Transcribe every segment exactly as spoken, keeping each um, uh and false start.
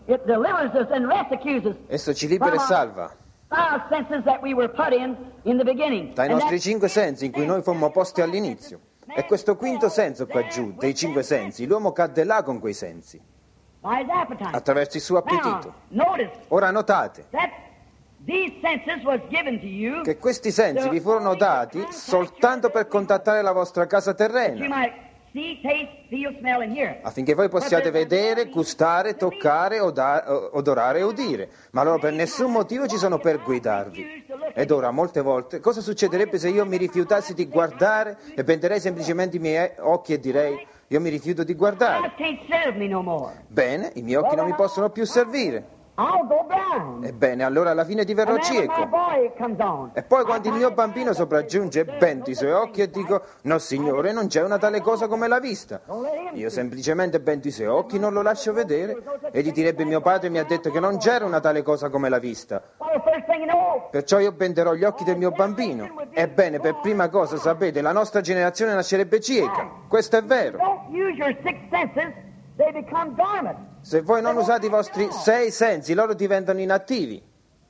It delivers us and rescues us Esso ci libera e salva our senses that we were put in in the beginning. dai And nostri that- cinque sensi in cui noi fommo posti all'inizio. E questo quinto senso qua giù, dei cinque sensi, l'uomo cadde là con quei sensi, by his appetite. attraverso il suo appetito. Now, notice Ora notate that these senses was given to you che questi sensi vi furono dati soltanto per contattare la vostra casa that you terrena, might see, taste, feel, smell, and hear. affinché voi possiate vedere, gustare, toccare, oda- odorare e udire, ma loro per nessun motivo ci sono per guidarvi. Ed ora, molte volte, cosa succederebbe se io mi rifiutassi di guardare e benderei semplicemente i miei occhi e direi, io mi rifiuto di I guardare? can't serve me no more. Bene, i miei occhi non mi possono più servire. I'll go blind. Ebbene, allora alla fine diverrò And then when my cieco. boy comes on, E poi quando il mio bambino sopraggiunge, bendo i suoi occhi e dico, no signore, non c'è una tale cosa come la vista. Io semplicemente bendo i suoi occhi, non lo lascio vedere. E gli direbbe, mio padre mi ha detto che non c'era una tale cosa come la vista. well, the first thing you know, Perciò io benderò gli occhi del mio bambino. Ebbene, per prima cosa, sapete, la nostra generazione nascerebbe cieca. Questo è vero. don't use your six senses, they become dormant. Se voi non usate i vostri sei sensi, loro diventano inattivi.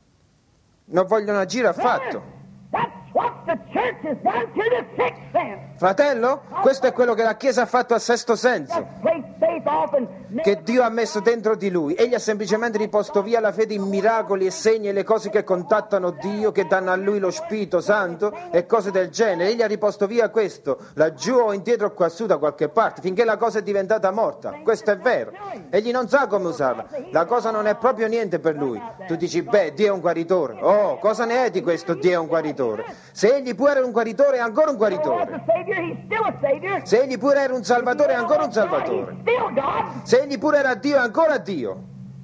Non vogliono agire affatto. That's what the church has done to the sixth sense. Fratello, questo è quello che la Chiesa ha fatto al sesto senso, Place faith off and che Dio ha messo dentro di lui. Egli ha semplicemente riposto via la fede in miracoli e segni e le cose che contattano Dio, che danno a lui lo Spirito Santo e cose del genere. Egli ha riposto via questo, laggiù o indietro o quassù da qualche parte, finché la cosa è diventata morta. Questo è vero. Egli non sa come usarla. La cosa non è proprio niente per lui. Tu dici, beh, Dio è un guaritore. Oh, cosa ne è di questo Dio è un guaritore? Se egli pure era un guaritore, è ancora un was a guaritore. Savior, he's still a Savior. Se egli pure era un salvatore, è ancora un salvatore. He's still God. Se egli pure era Dio, è ancora Dio.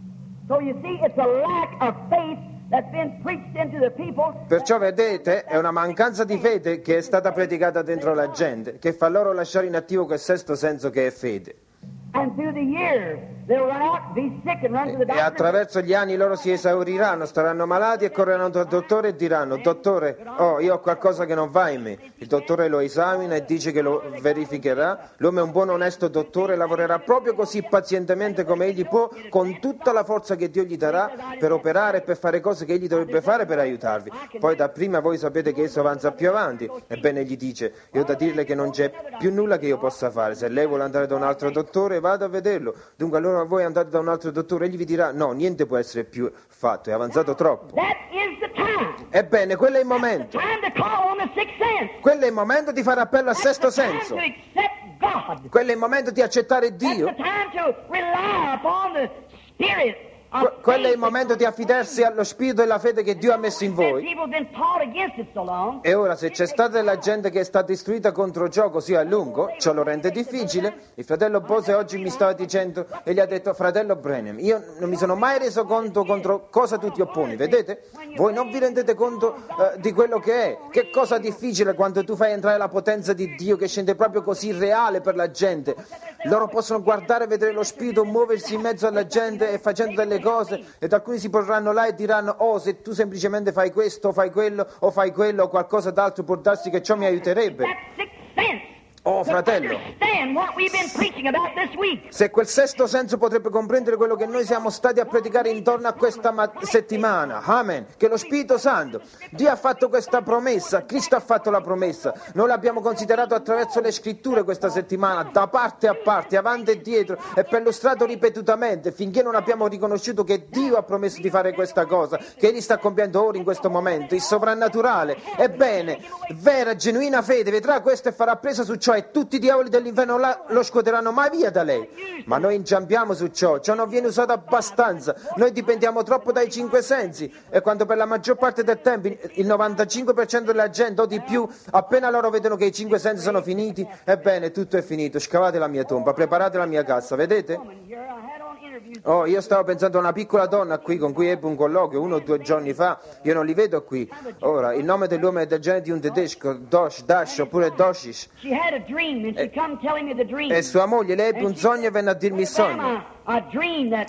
So you see, it's a lack of faith that's been preached into the people. Perciò vedete, è una mancanza di fede che è stata predicata dentro la gente, che fa loro lasciare inattivo quel sesto senso che è fede. And through the years, they'll run out, be sick, and run to the E doctor. attraverso gli anni loro si esauriranno, staranno malati e correranno dal dottore e diranno, dottore, oh, io ho qualcosa che non va in me. Il dottore lo esamina e dice che lo verificherà. L'uomo è un buon onesto dottore, lavorerà proprio così pazientemente come egli può, con tutta la forza che Dio gli darà per operare e per fare cose che egli dovrebbe fare per aiutarvi. Poi dapprima voi sapete che esso avanza più avanti. Ebbene egli dice, io ho da dirle che non c'è più nulla che io possa fare. Se lei vuole andare da un altro dottore, vado a vederlo. Dunque allora voi andate da un altro dottore, egli vi dirà, no, niente può essere più fatto, è avanzato troppo. That is the time. Ebbene, quello è il momento. Time to call on the sixth sense. Quello è il momento di fare appello al That's sesto the time senso. to accept God. Quello è il momento di accettare That's Dio. the time to rely upon the Spirit of Que- quello è il faith. momento di affidarsi allo spirito e alla fede che Dio ha messo in voi. People have been taught against it so long. E ora, se c'è stata della gente che è stata istruita contro ciò così a lungo, ciò lo rende difficile. Il fratello Bose oggi mi stava dicendo, e gli ha detto, fratello Branham, io non mi sono mai reso conto contro cosa tu ti opponi, vedete? Voi non vi rendete conto eh, di quello che è. Che cosa difficile quando tu fai entrare la potenza di Dio che scende proprio così reale per la gente. Loro possono guardare e vedere lo spirito muoversi in mezzo alla gente e facendo delle cose, ed alcuni si porranno là e diranno, oh, se tu semplicemente fai questo, o fai quello, o fai quello, o qualcosa d'altro, può darsi che ciò mi aiuterebbe. That sixth sense. Oh, to fratello, understand what we've been preaching about this week. se quel sesto senso potrebbe comprendere quello che noi siamo stati a predicare intorno a questa ma- settimana, amen, che lo Spirito Santo, Dio ha fatto questa promessa, Cristo ha fatto la promessa, noi l'abbiamo considerato attraverso le scritture questa settimana, da parte a parte, avanti e dietro, e perlustrato ripetutamente, finché non abbiamo riconosciuto che Dio ha promesso di fare questa cosa, che Egli sta compiendo ora in questo momento, il sovrannaturale. Ebbene, vera, genuina fede vedrà questo e farà presa su ciò, e tutti i diavoli dell'inferno la- lo scuoteranno mai via da lei. Ma noi inciampiamo su ciò, ciò non viene usato abbastanza, noi dipendiamo troppo dai cinque sensi, e quando per la maggior parte del tempo il novantacinque per cento della gente o di più, appena loro vedono che i cinque sensi sono finiti, ebbene tutto è finito, scavate la mia tomba, preparate la mia cassa, vedete? Here I had on interviews. Oh, io stavo pensando a una piccola donna qui con cui ebbe un colloquio uno o due giorni fa, io non li vedo qui. Ora, il nome dell'uomo è del genere di un tedesco, Dosh, Dash oppure Doshish, She had a dream, and she come telling me the dream. e sua moglie, lei ebbe un sogno e venne a dirmi il sogno. Grandma, a dream that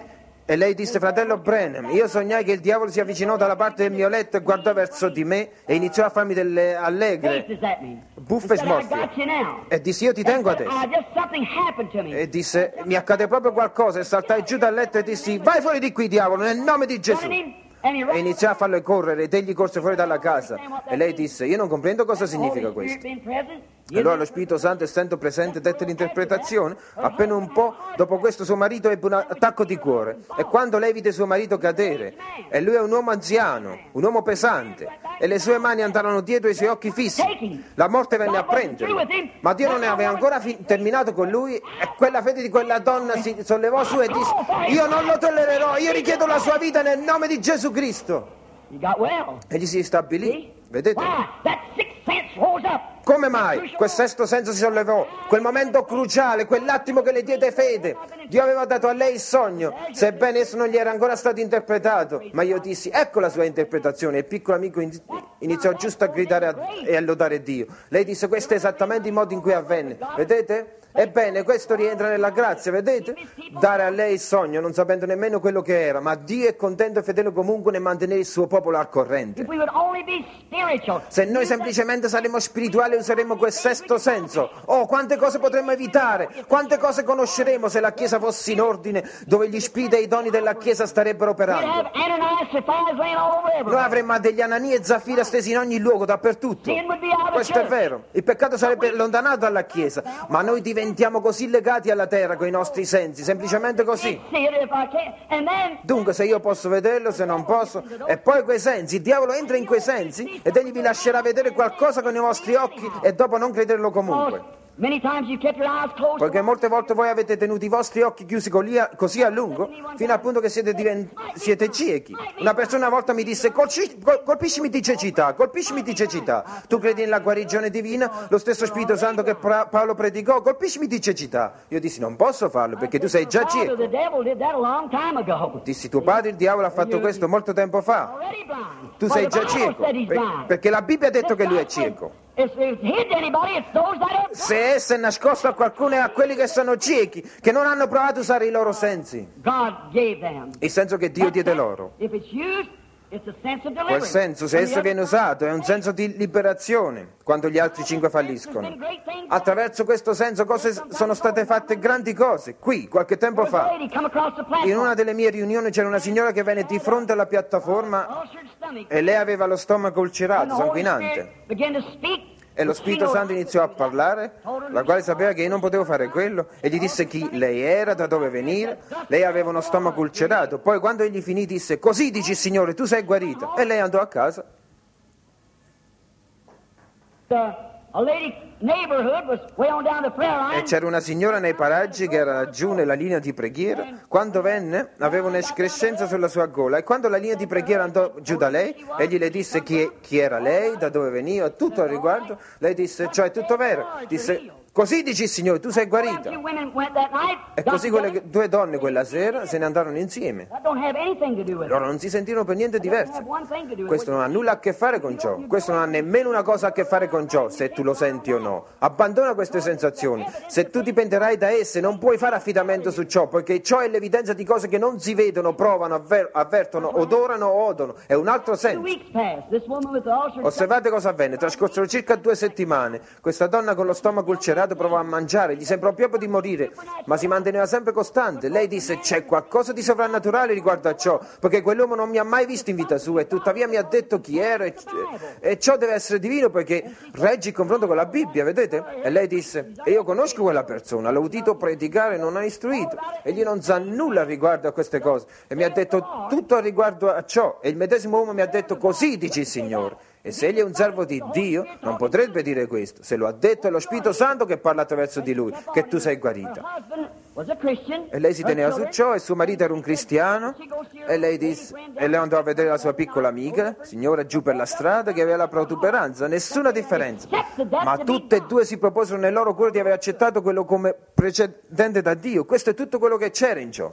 E lei disse, fratello Branham, io sognai che il diavolo si avvicinò dalla parte del mio letto e guardò verso di me e iniziò a farmi delle allegre, buffe smorfie. E disse, io ti tengo adesso. E disse, mi accade proprio qualcosa, e saltai giù dal letto e dissi, vai fuori di qui, diavolo, nel nome di Gesù. E iniziò a farlo correre ed egli corse fuori dalla casa. E lei disse, io non comprendo cosa significa questo. E allora lo Spirito Santo, essendo presente, dette l'interpretazione. Appena un po' dopo questo suo marito ebbe un attacco di cuore. E quando lei vide suo marito cadere, e lui è un uomo anziano, un uomo pesante, e le sue mani andarono dietro i suoi occhi fissi, la morte venne a prenderlo. Ma Dio non ne aveva ancora fi- terminato con lui, e quella fede di quella donna si sollevò su e disse, io non lo tollererò, io richiedo la sua vita nel nome di Gesù Cristo. E gli si stabilì. Vedete? Come mai? Quel sesto senso si sollevò, quel momento cruciale, quell'attimo che le diede fede. Dio aveva dato a lei il sogno, sebbene esso non gli era ancora stato interpretato. Ma io dissi, ecco la sua interpretazione. E il piccolo amico iniziò giusto a gridare a, e a lodare Dio. Lei disse, questo è esattamente il modo in cui avvenne. Vedete? Ebbene, questo rientra nella grazia, vedete? Dare a lei il sogno, non sapendo nemmeno quello che era, ma Dio è contento e fedele comunque nel mantenere il suo popolo al corrente. Se noi semplicemente saremo spirituali e useremo quel sesto senso, oh, quante cose potremmo evitare, quante cose conosceremo se la Chiesa fosse in ordine, dove gli spiriti e i doni della Chiesa starebbero operando. Noi avremmo degli Anania e Zaffira stesi in ogni luogo, dappertutto. Questo è vero. Il peccato sarebbe allontanato dalla Chiesa, ma noi diventiamo così legati alla terra con i nostri sensi, semplicemente così. Dunque, se io posso vederlo, se non posso, e poi quei sensi, il diavolo entra in quei sensi ed egli vi lascerà vedere qualcosa con i vostri occhi e dopo non crederlo comunque. Poiché molte volte voi avete tenuto i vostri occhi chiusi così a lungo, fino al punto che siete, divent- siete ciechi. Una persona una volta mi disse, colci- col- colpiscimi di cecità, colpiscimi di cecità. Tu credi nella guarigione divina? Lo stesso Spirito Santo che pra- Paolo predicò, colpiscimi di cecità. Io dissi, non posso farlo perché tu sei già cieco. Dissi, tuo padre il diavolo ha fatto questo molto tempo fa. Tu sei già cieco, per- perché la Bibbia ha detto che lui è cieco. Se esso è nascosto a qualcuno e a quelli che sono ciechi, che non hanno provato a usare i loro sensi, il senso che Dio diede loro. Quel senso, se esso viene usato, è un senso di liberazione quando gli altri cinque falliscono. Attraverso questo senso cose sono state fatte grandi cose. Qui, qualche tempo fa, in una delle mie riunioni c'era una signora che venne di fronte alla piattaforma e lei aveva lo stomaco ulcerato, sanguinante. E lo Spirito Santo iniziò a parlare, la quale sapeva che io non potevo fare quello, e gli disse chi lei era, da dove venire. Lei aveva uno stomaco ulcerato. Poi quando egli finì disse, così dici Signore, tu sei guarita. E lei andò a casa. E c'era una signora nei paraggi che era giù nella linea di preghiera. Quando venne aveva un'escrescenza sulla sua gola, e quando la linea di preghiera andò giù da lei, egli le disse chi, chi era lei, da dove veniva, tutto al riguardo. Lei disse, cioè tutto vero. Disse, così dici Signore, tu sei guarita. E così quelle due donne quella sera se ne andarono insieme. Loro non si sentirono per niente diverse. Questo non ha nulla a che fare con ciò. Questo non ha nemmeno una cosa a che fare con ciò, se tu lo senti o no. Abbandona queste sensazioni. Se tu dipenderai da esse non puoi fare affidamento su ciò, poiché ciò è l'evidenza di cose che non si vedono, provano, avver- avvertono, odorano o odono. È un altro senso. Osservate cosa avvenne. Trascorsero circa due settimane. Questa donna con lo stomaco ulcerato provò a mangiare, gli sembrò proprio di morire, ma si manteneva sempre costante. Lei disse, c'è qualcosa di sovrannaturale riguardo a ciò, perché quell'uomo non mi ha mai visto in vita sua e tuttavia mi ha detto chi era, e, e ciò deve essere divino perché regge il confronto con la Bibbia, vedete? E lei disse, e io conosco quella persona, l'ho udito predicare, non ha istruito, egli non sa nulla riguardo a queste cose, e mi ha detto tutto riguardo a ciò, e il medesimo uomo mi ha detto, così dice il Signore. E se egli è un servo di Dio, non potrebbe dire questo. Se lo ha detto è lo Spirito Santo che parla attraverso di lui, che tu sei guarita. E lei si teneva su ciò, e suo marito era un cristiano, e lei disse, e lei andò a vedere la sua piccola amica, signora giù per la strada, che aveva la protuberanza, nessuna differenza. Ma tutte e due si proposero nel loro cuore di aver accettato quello come precedente da Dio. Questo è tutto quello che c'era in ciò.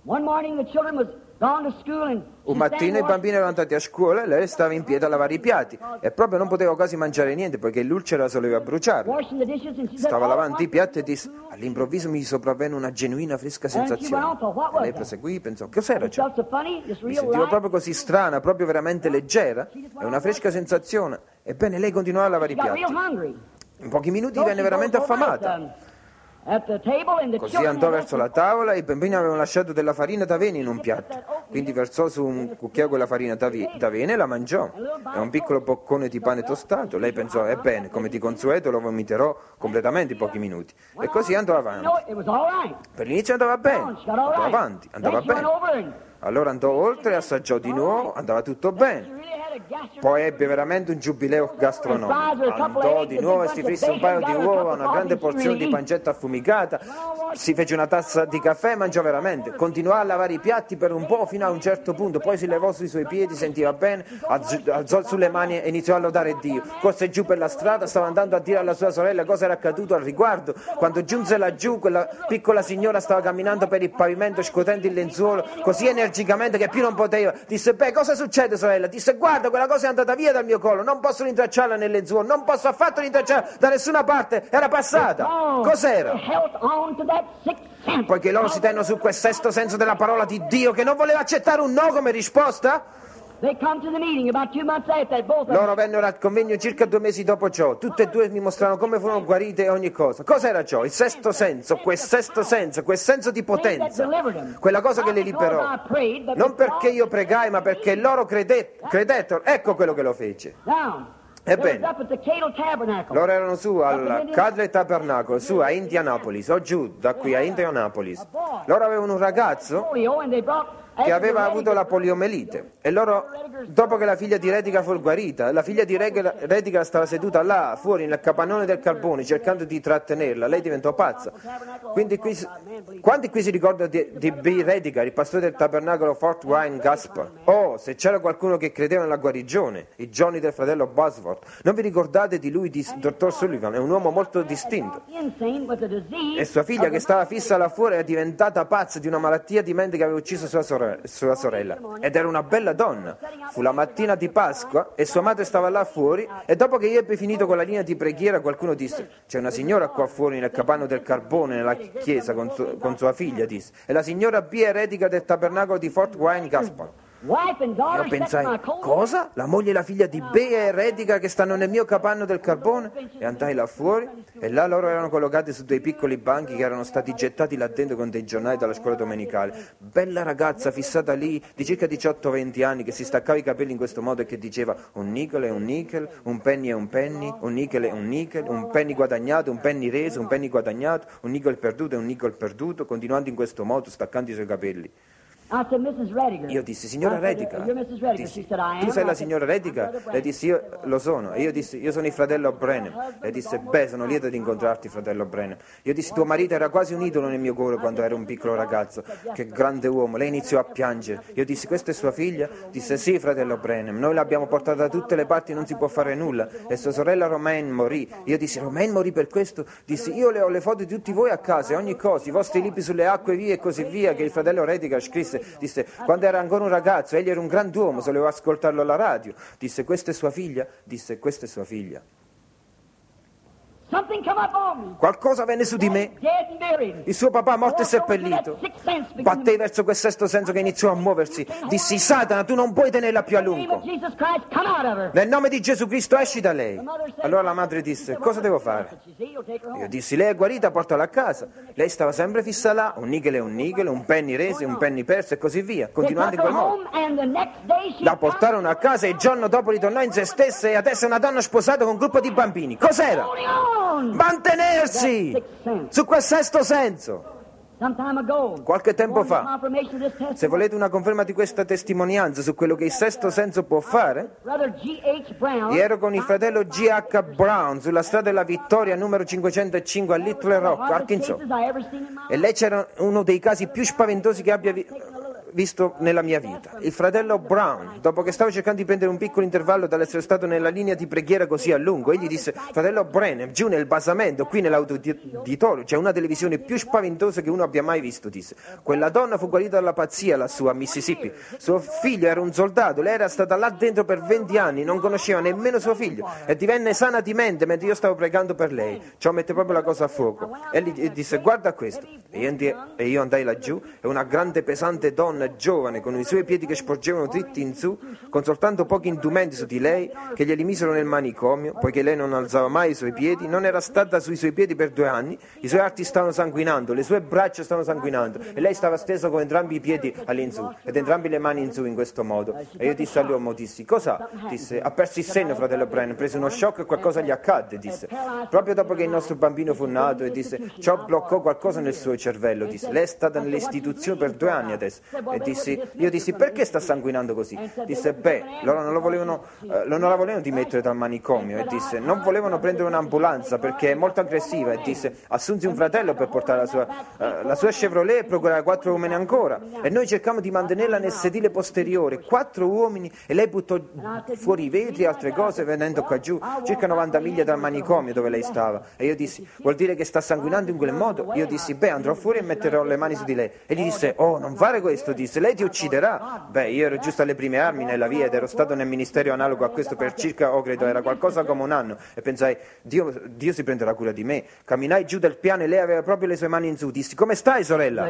One morning the children was gone to school and Un mattino i bambini erano andati a scuola e lei stava in piedi a lavare i piatti e proprio non poteva quasi mangiare niente perché l'ulcera soleva bruciarlo. washing the dishes and she said, Stava "Oh, lavando i what?" piatti e disse: all'improvviso mi sopravvenne una genuina fresca sensazione. E lei proseguì, pensò: cos'era It ciò? felt so funny, just Mi real sentivo light. proprio così strana, proprio veramente leggera e una fresca sensazione. Ebbene lei continuò a lavare i She got real piatti. hungry. In pochi minuti So venne she veramente goes over affamata. at, um, At the table and the Così children andò had verso la tavola e i bambini avevano lasciato della farina d'avena in un piatto. Quindi versò su un cucchiaio quella farina d'avi- d'avena e la mangiò. E un piccolo boccone di pane tostato. Lei pensò: ebbene, come di consueto lo vomiterò completamente in pochi minuti. E così andò You avanti. know, it was all right. Per l'inizio andava bene, She got all andava right. avanti, andava Then she went bene. over and Allora andò oltre, assaggiò di nuovo, andava tutto she bene. really had a gastric. Poi ebbe veramente un giubileo gastronomico. Andò di nuovo e si frise un paio di uova, una grande porzione di pancetta affumicata, si fece una tazza di caffè e mangiò veramente. Continuò a lavare i piatti per un po' fino a un certo punto, poi si levò sui suoi piedi, sentiva bene, alz- alzò sulle mani e iniziò a lodare Dio. Corse giù per la strada, stava andando a dire alla sua sorella cosa era accaduto al riguardo. Quando giunse laggiù, quella piccola signora stava camminando per il pavimento scuotendo il lenzuolo così energicamente che più non poteva. Disse: beh, cosa succede, sorella? Disse: guarda, quella cosa è andata via dal mio collo, non posso rintracciarla nel lenzuolo, non posso affatto rintracciarla da nessuna parte, era passata. Cos'era? They held on to that sixth sense. Poiché loro si tennero su quel sesto senso della parola di Dio che non voleva accettare un no come risposta, They come to the meeting about two months after that, both of them. loro vennero al convegno circa due mesi dopo ciò. Tutte e due mi mostrarono come furono guarite ogni cosa. Cos'era ciò? Il sesto senso, quel sesto senso, quel senso di potenza, quella cosa che le liberò. Non perché io pregai, ma perché loro crede- credettero. Ecco quello che lo fece. Now, they Ebbene. was up at the Cadle Tabernacle. Loro erano su al Cadle Tabernacolo, su a Indianapolis, o giù da qui a Indianapolis. Loro avevano un ragazzo Polio, and they brought che aveva avuto la poliomelite e loro, dopo che la figlia di Rediga fu guarita, la figlia di Reg- Rediga stava seduta là fuori nel capannone del carbone cercando di trattenerla. Lei diventò pazza. Quindi qui, si- quanti qui si ricordano di, di B. Rediga, il pastore del tabernacolo Fort Wayne Gaspar? Oh, se c'era qualcuno che credeva nella guarigione, i giorni del fratello Bosworth. Non vi ricordate di lui, di dottor Sullivan? È un uomo molto distinto. insane with a disease. E sua figlia, che stava fissa là fuori, era diventata pazza di una malattia di mente che aveva ucciso sua sorella, sua sorella. Ed era una bella donna. Fu la mattina di Pasqua e sua madre stava là fuori e dopo che io ebbe finito con la linea di preghiera qualcuno disse: c'è una signora qua fuori nel capanno del carbone nella chiesa con, su- con sua figlia, disse. È la signora B. Eredica del tabernacolo di Fort Wayne Gaspar. Wife and Io daughter sat in pensai: my cold. cosa? La moglie e la figlia di Bea e Rediga che stanno nel mio capanno del carbone? E andai là fuori e là loro erano collocati su dei piccoli banchi che erano stati gettati là dentro con dei giornali dalla scuola domenicale. Bella ragazza fissata lì di circa diciotto venti anni che si staccava i capelli in questo modo e che diceva: un nickel è un nickel, un penny è un penny, un nickel è un nickel, un penny guadagnato, un penny reso, un penny guadagnato, un nickel perduto è un nickel perduto, continuando in questo modo, staccando i suoi capelli. I said, Missus Rediger. Io dissi: signora I said, Rediga. You're Missus Rediger. Dissi, She said, I am. tu sei I la said, signora Rediga? "Brother Lei Branham." disse: io lo sono. E io dissi: io sono il fratello Brenham. Lei disse: beh, sono lieto di incontrarti, fratello Brenham. Io dissi: tuo marito era quasi un idolo nel mio cuore quando ero un piccolo ragazzo. Che grande uomo. Lei iniziò a piangere. Io dissi: questa è sua figlia? Disse: sì, fratello Brenham. Noi l'abbiamo portata da tutte le parti e non si può fare nulla. E sua sorella Romaine morì. Io dissi: Romaine morì per questo? Dissi: io le ho le foto di tutti voi a casa, ogni cosa, i vostri libri sulle acque vie e così via che il fratello Rediga scrisse. Disse: quando era ancora un ragazzo, egli era un grand'uomo, volevo ascoltarlo alla radio. Disse: questa è sua figlia? Disse: questa è sua figlia. Something come up on me. Qualcosa venne su di me. Dead and buried. Il suo papà morto e seppellito. Battei verso quel sesto senso che iniziò a muoversi. Dissi: Satana, tu non puoi tenerla più a In the name lungo. of Jesus Christ, come out of her. Nel nome di Gesù Cristo esci da lei. Allora la madre disse: cosa devo fare? She said, "You'll take her Io home." dissi: lei è guarita, portala a casa. Lei stava sempre fissa là, un nickel è un nickel, un penny reso, un penny perso e così via, They continuando took in her quel modo. home, and the next day she La portarono a casa e il giorno dopo ritornò in se stessa e adesso è una donna sposata con un gruppo di bambini. Cos'era? holding on. Mantenersi su quel sesto senso. Some time ago, Qualche tempo wanted fa, confirmation of this se testimony. volete una conferma di questa testimonianza su quello che il sesto senso può fare, Brother G H Brown. io ero con il fratello G H Brown sulla strada della Vittoria numero cinquecentocinque a Little Rock, One of the Arkansas. cases I ever seen in my E lei c'era uno dei casi più spaventosi che abbia vi- visto nella mia vita. Il fratello Brown, dopo che stavo cercando di prendere un piccolo intervallo dall'essere stato nella linea di preghiera così a lungo, egli disse: fratello Branham, giù nel basamento, qui nell'auditorio, c'è una televisione più spaventosa che uno abbia mai visto, disse. Quella donna fu guarita dalla pazzia lassù a Mississippi. Suo figlio era un soldato, lei era stata là dentro per venti anni, non conosceva nemmeno suo figlio e divenne sana di mente mentre io stavo pregando per lei. Ciò mette proprio la cosa a fuoco. Egli disse: guarda questo. E io, andai, e io andai laggiù e una grande pesante donna giovane con i suoi piedi che sporgevano dritti in su, con soltanto pochi indumenti su di lei che glieli misero nel manicomio, poiché lei non alzava mai i suoi piedi, non era stata sui suoi piedi per due anni, i suoi arti stavano sanguinando, le sue braccia stavano sanguinando e lei stava stesa con entrambi i piedi all'insù ed entrambi le mani in su in questo modo. E io dissi all'uomo, dissi: cosa? Disse: ha perso il senno, fratello Brennan, prese uno shock e qualcosa gli accadde, disse. Proprio dopo che il nostro bambino fu nato, e disse: ciò bloccò qualcosa nel suo cervello, disse. Lei è stata nell'istituzione per due anni adesso. E dissi, io dissi: perché sta sanguinando così? Disse: beh, loro non lo volevano, eh, non la volevano dimettere dal manicomio. E disse: non volevano prendere un'ambulanza perché è molto aggressiva. E disse: assunsi un fratello per portare la sua, eh, la sua Chevrolet e procurare quattro uomini ancora. E noi cercammo di mantenerla nel sedile posteriore, quattro uomini, e lei buttò fuori i vetri e altre cose venendo qua giù, circa novanta miglia dal manicomio dove lei stava. E io dissi: vuol dire che sta sanguinando in quel modo? Io dissi: beh, andrò fuori e metterò le mani su di lei. E gli disse: oh, non fare questo, disse, lei ti ucciderà. Beh, io ero giusto alle prime armi nella via ed ero stato nel ministero analogo a questo per circa, oh, credo era qualcosa come un anno, e pensai: Dio, Dio si prenderà cura di me. Camminai giù del piano e lei aveva proprio le sue mani in su. Dissi: come stai, sorella?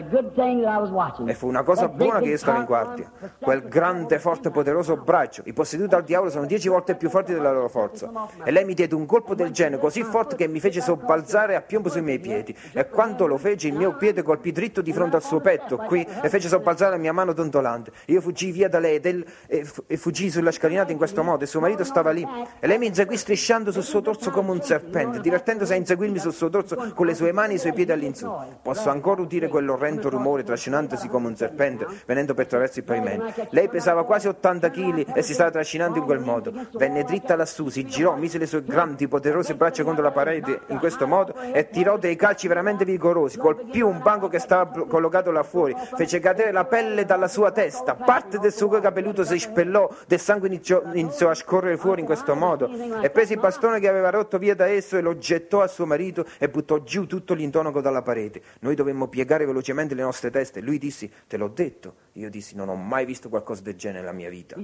E fu una cosa buona che io stavo in guardia. Quel grande, forte, poderoso braccio, i posseduti dal diavolo sono dieci volte più forti della loro forza, e lei mi diede un colpo del genere così forte che mi fece sobbalzare a piombo sui miei piedi, e quando lo fece il mio piede colpì dritto di fronte al suo petto qui e fece sobbalzare la mia mano dondolante. Io fuggii via da lei ed el, e, e fuggii sulla scalinata in questo modo, e suo marito stava lì e lei mi inseguì strisciando sul suo torso come un serpente, divertendosi a inseguirmi sul suo torso con le sue mani e i suoi piedi all'insù. Posso ancora udire quell'orrendo rumore trascinandosi come un serpente venendo per attraverso il pavimento. Lei pesava quasi ottanta chili e si stava trascinando in quel modo. Venne dritta lassù, si girò, mise le sue grandi poderose braccia contro la parete in questo modo e tirò dei calci veramente vigorosi, colpì un banco che stava collocato là fuori, fece cadere la pelle dalla sua testa, parte del suo capelluto si spellò, del sangue iniziò, iniziò a scorrere fuori in questo modo, e prese il bastone che aveva rotto via da esso e lo gettò a suo marito e buttò giù tutto l'intonaco dalla parete. Noi dovemmo piegare velocemente le nostre teste. Lui disse: te l'ho detto. Io dissi: non ho mai visto qualcosa del genere nella mia vita.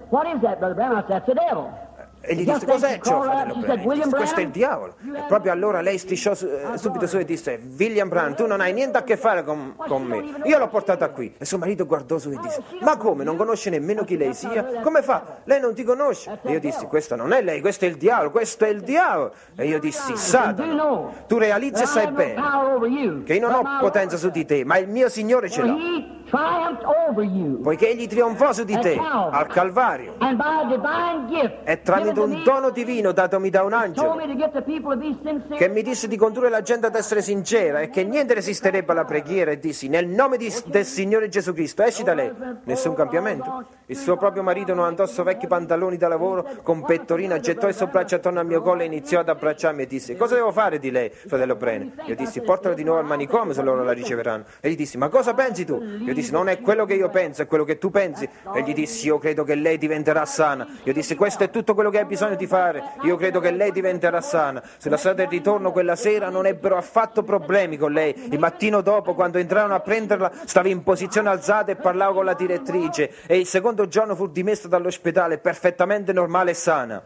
E gli disse: cos'è ciò, fratello Branham? Questo è il diavolo. E proprio allora lei strisciò eh, subito su e disse: William Branham, tu non hai niente a che fare con, con me, io l'ho portata qui. E suo marito guardò su e disse: ma come, non conosce nemmeno chi lei sia? Come fa? Lei non ti conosce? E io dissi: questa non è lei, questo è il diavolo, questo è il diavolo. E io dissi: Satana, tu realizzi e sai bene che io non ho potenza su di te, ma il mio Signore ce l'ha, poiché egli trionfò su di te al Calvario e tramite un dono divino datomi da un angelo che mi disse di condurre la gente ad essere sincera e che niente resisterebbe alla preghiera, e dissi: nel nome di, del Signore Gesù Cristo esci da lei. Nessun cambiamento. Il suo proprio marito non indossò vecchi pantaloni da lavoro con pettorina, gettò il suo braccio attorno al mio collo e iniziò ad abbracciarmi e disse: cosa devo fare di lei, fratello Branham? Io dissi: portala di nuovo al manicomio se loro la riceveranno. E gli dissi: ma cosa pensi tu? Io dissi: non è quello che io penso, è quello che tu pensi. E gli dissi: io credo che lei diventerà sana. Io dissi: questo è tutto quello che hai bisogno di fare, io credo che lei diventerà sana. Sulla strada del ritorno quella sera non ebbero affatto problemi con lei. Il mattino dopo, quando entrarono a prenderla, stava in posizione alzata e parlava con la direttrice, e il secondo giorno fu dimessa dall'ospedale perfettamente normale e sana.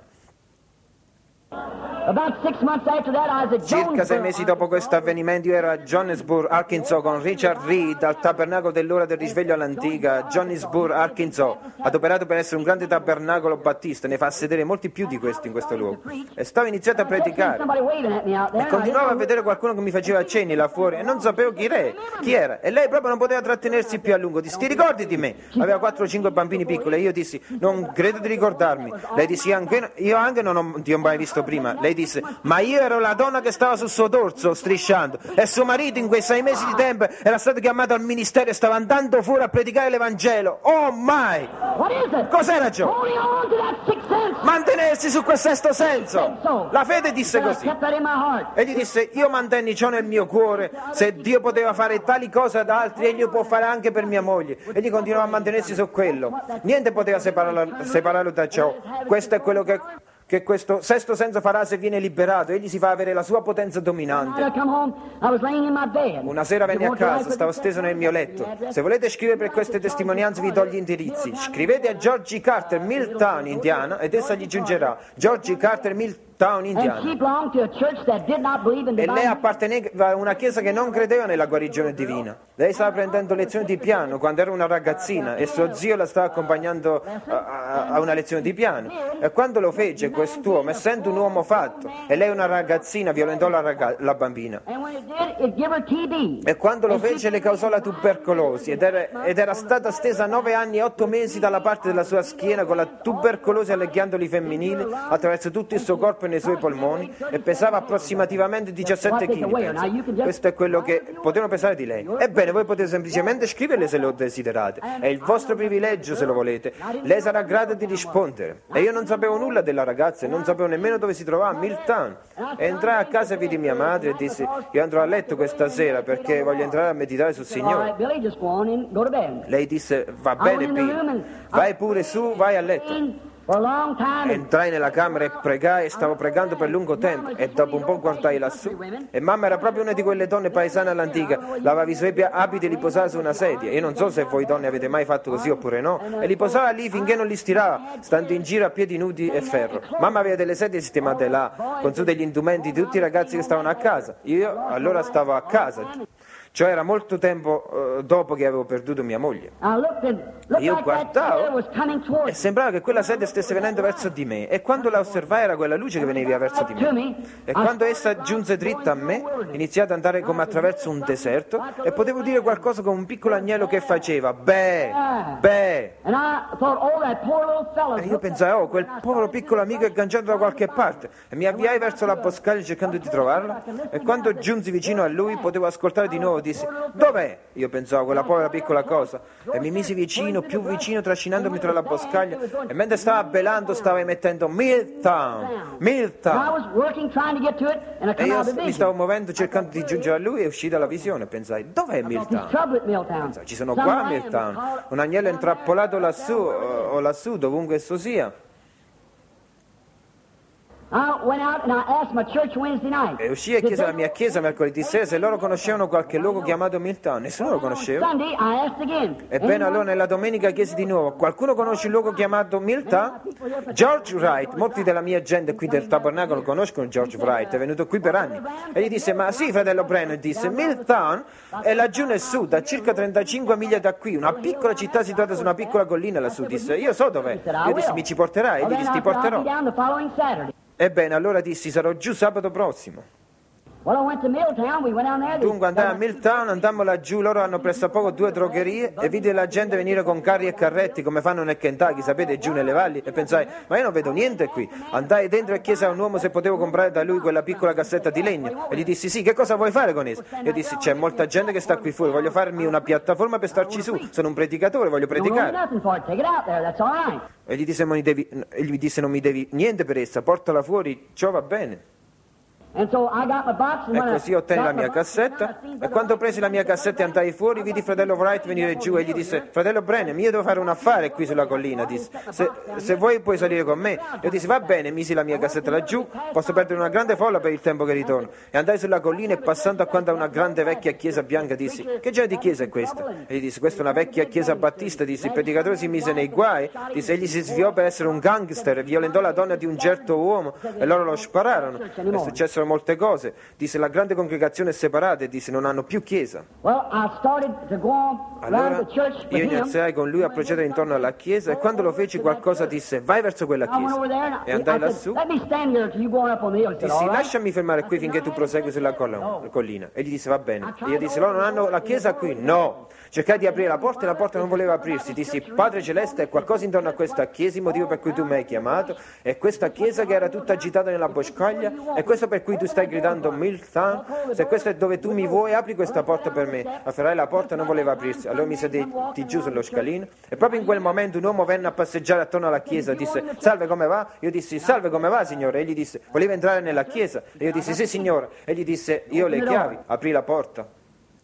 Circa sei mesi dopo questo avvenimento io ero a Johannesburg, Arkansas, con Richard Reed al tabernacolo dell'ora del risveglio all'antica, Johannesburg, Arkansas, adoperato per essere un grande tabernacolo battista. Ne fa sedere molti più di questi in questo luogo. E stavo iniziando a predicare e continuavo a vedere qualcuno che mi faceva cenni là fuori e non sapevo chi era, chi era. E lei proprio non poteva trattenersi più a lungo. Dissi: ti ricordi di me? Aveva quattro o cinque bambini piccoli e io dissi: non credo di ricordarmi. Lei disse: io anche, io anche non ho, ti ho mai visto prima. Lei Lei disse, ma io ero la donna che stava sul suo dorso strisciando e suo marito in quei sei mesi di tempo era stato chiamato al ministero e stava andando fuori a predicare l'Evangelo. Oh my! What is it? Cos'era ciò? Holding on to that sixth sense. Mantenersi su quel sesto senso. La fede disse I così. kept that in my heart. E gli disse, io mantenni ciò nel mio cuore, se Dio poteva fare tali cose ad altri, egli lo può fare anche per mia moglie. Egli continuava a mantenersi su quello. Niente poteva separarlo, separarlo da ciò. Questo è quello che, che questo sesto senso farà se viene liberato. Egli si fa avere la sua potenza dominante. I come home, I was laying in my bed. Una sera venne a casa, stavo steso nel mio letto. Se volete scrivere per queste testimonianze vi do gli indirizzi. Scrivete a Georgie Carter, Milltown, Indiana, ed essa gli giungerà. Georgie Carter, Milltown, And she Indiana. belonged to a church that did not believe in E lei divine. apparteneva a una chiesa che non credeva nella guarigione divina. Lei stava prendendo lezioni di piano quando era una ragazzina e suo zio la stava accompagnando a, a- a una lezione di piano. E quando lo fece quest'uomo, essendo un uomo fatto, e lei una ragazzina, violentò la, raga- la bambina. And when it did, it gave her T B. E quando lo fece le causò la tubercolosi ed era, ed era stata stesa nove anni e otto mesi dalla parte della sua schiena con la tubercolosi alle ghiandole femminili attraverso tutto il suo corpo e nei suoi polmoni e pesava approssimativamente diciassette chili. Questo è quello che potevano pesare di lei. Ebbene, voi potete semplicemente scriverle se lo desiderate. È il vostro privilegio se lo volete. Lei sarà grata di rispondere. E io non sapevo nulla della ragazza e non sapevo nemmeno dove si trovava, a Milltown. E entrai a casa e vidi mia madre e dissi, io andrò a letto questa sera perché voglio entrare a meditare sul All Signore. right, Billy, just go on in, go to bed. Lei disse, va bene Bill, vai pure su, vai a letto. For a long time. Entrai nella camera e pregai e stavo pregando per lungo tempo e dopo un po' guardai lassù e mamma era proprio una di quelle donne paesane all'antica, lavava i suoi abiti e li posava su una sedia. Io non so se voi donne avete mai fatto così oppure no, e li posava lì finché non li stirava, stando in giro a piedi nudi e ferro. Mamma aveva delle sedie sistemate là con su degli indumenti di tutti i ragazzi che stavano a casa. Io allora stavo a casa, cioè era molto tempo eh, dopo che avevo perduto mia moglie. I looked and looked Io like that guardavo chair was coming e towards sembrava che quella sedia stesse venendo verso di me e quando la osservai era quella luce che veniva verso di me. E quando essa giunse dritta a me, iniziai ad andare come attraverso un deserto e potevo dire qualcosa come un piccolo agnello che faceva beh, beh. And I thought, oh, that poor little fellow. E io pensai, oh, quel povero piccolo amico è agganciato da qualche parte. E mi avviai verso la boscaglia cercando di trovarlo. E quando giunsi vicino a lui potevo ascoltare di nuovo. Dissi, dov'è? Io pensavo, quella povera piccola cosa. E mi misi vicino, più vicino, trascinandomi tra la boscaglia. E mentre stava belando stava emettendo Milltown, And I Milltown. was working, trying to get to it, and I E come io out of the mi vision. stavo muovendo cercando di giungere a lui e uscì dalla visione. Pensai, dov'è There's Milltown? trouble at Milltown. Ci sono Some qua a lamb Milltown. caught- Un agnello è intrappolato lassù o o lassù, dovunque esso sia. I went out and I asked my church Wednesday night. E uscì e chiese alla mia chiesa mercoledì sera se loro conoscevano qualche luogo chiamato Milltown. Nessuno lo conosceva. Sunday, I asked again. Ebbene allora nella domenica chiesi di nuovo, qualcuno conosce il luogo chiamato Milltown? George Wright, molti della mia gente qui del tabernacolo conoscono George Wright, è venuto qui per anni. E gli disse, ma sì fratello Brennan, disse, Milltown è laggiù nel sud, a circa trentacinque miglia da qui, una piccola città situata su una piccola collina lassù, disse, io so dov'è. Io dissi, mi ci porterai? E gli dissi, ti porterò. down the following Saturday. Ebbene allora dissi, sarò giù sabato prossimo. Well, I went to Milltown. We went down there. Dunque andai a Milltown, andammo laggiù, loro hanno presso a poco due drogherie e vidi la gente venire con carri e carretti come fanno nel Kentucky, sapete, giù nelle valli, e pensai, ma io non vedo niente qui. Andai dentro e chiesi a un uomo se potevo comprare da lui quella piccola cassetta di legno e gli dissi, sì, che cosa vuoi fare con essa? Io dissi, c'è molta gente che sta qui fuori, voglio farmi una piattaforma per starci su, sono un predicatore, voglio Don't owe predicare. nothing for it. Take it out there. That's all right. E gli disse, non mi devi, e gli disse, non mi devi niente per essa, portala fuori, ciò va bene. And so I got my box and E when I così ottenni la got my mia box, cassetta I seen e Brother quando presi la mia cassetta e andai fuori vidi fratello Wright venire giù e gli disse, fratello Brennan, io devo fare un affare qui sulla collina, disse. Se, se vuoi puoi salire con me. Io dissi, va bene, misi la mia cassetta laggiù, posso perdere una grande folla per il tempo che ritorno. E andai sulla collina e passando accanto a una grande vecchia chiesa bianca dissi, che genere di chiesa è questa? E gli disse, questa è una vecchia chiesa battista, disse, il predicatore si mise nei guai, disse, egli si sviò per essere un gangster, violentò la donna di un certo uomo e loro lo spararono. È successo successero molte cose. Disse la grande congregazione è separata e disse non hanno più chiesa. Well, I started to go on around Allora the church with io him. iniziai con lui a procedere intorno alla chiesa e quando lo feci qualcosa disse vai verso quella I went over there chiesa. and E I, andai I said, lassù. let me stand here till you go up on the hill. He said, Dissi all right. lasciami fermare qui finché tu prosegui sulla colla- collina. E gli disse va bene. E io dissi loro non hanno la chiesa qui? No. Cercai di aprire la porta e la porta non voleva aprirsi. Dissi Padre Celeste è qualcosa intorno a questa chiesa, il motivo per cui tu mi hai chiamato è questa chiesa che era tutta agitata nella boscaglia, è questo per cui tu stai gridando Milton. Se questo è dove tu mi vuoi apri questa porta per me. Afferrai la porta e non voleva aprirsi. Allora mi sedetti giù sullo scalino e proprio in quel momento un uomo venne a passeggiare attorno alla chiesa. Disse salve come va? Io dissi salve come va signore? E gli disse voleva entrare nella chiesa? E io dissi sì signore. E gli disse io ho le chiavi. Aprì la porta.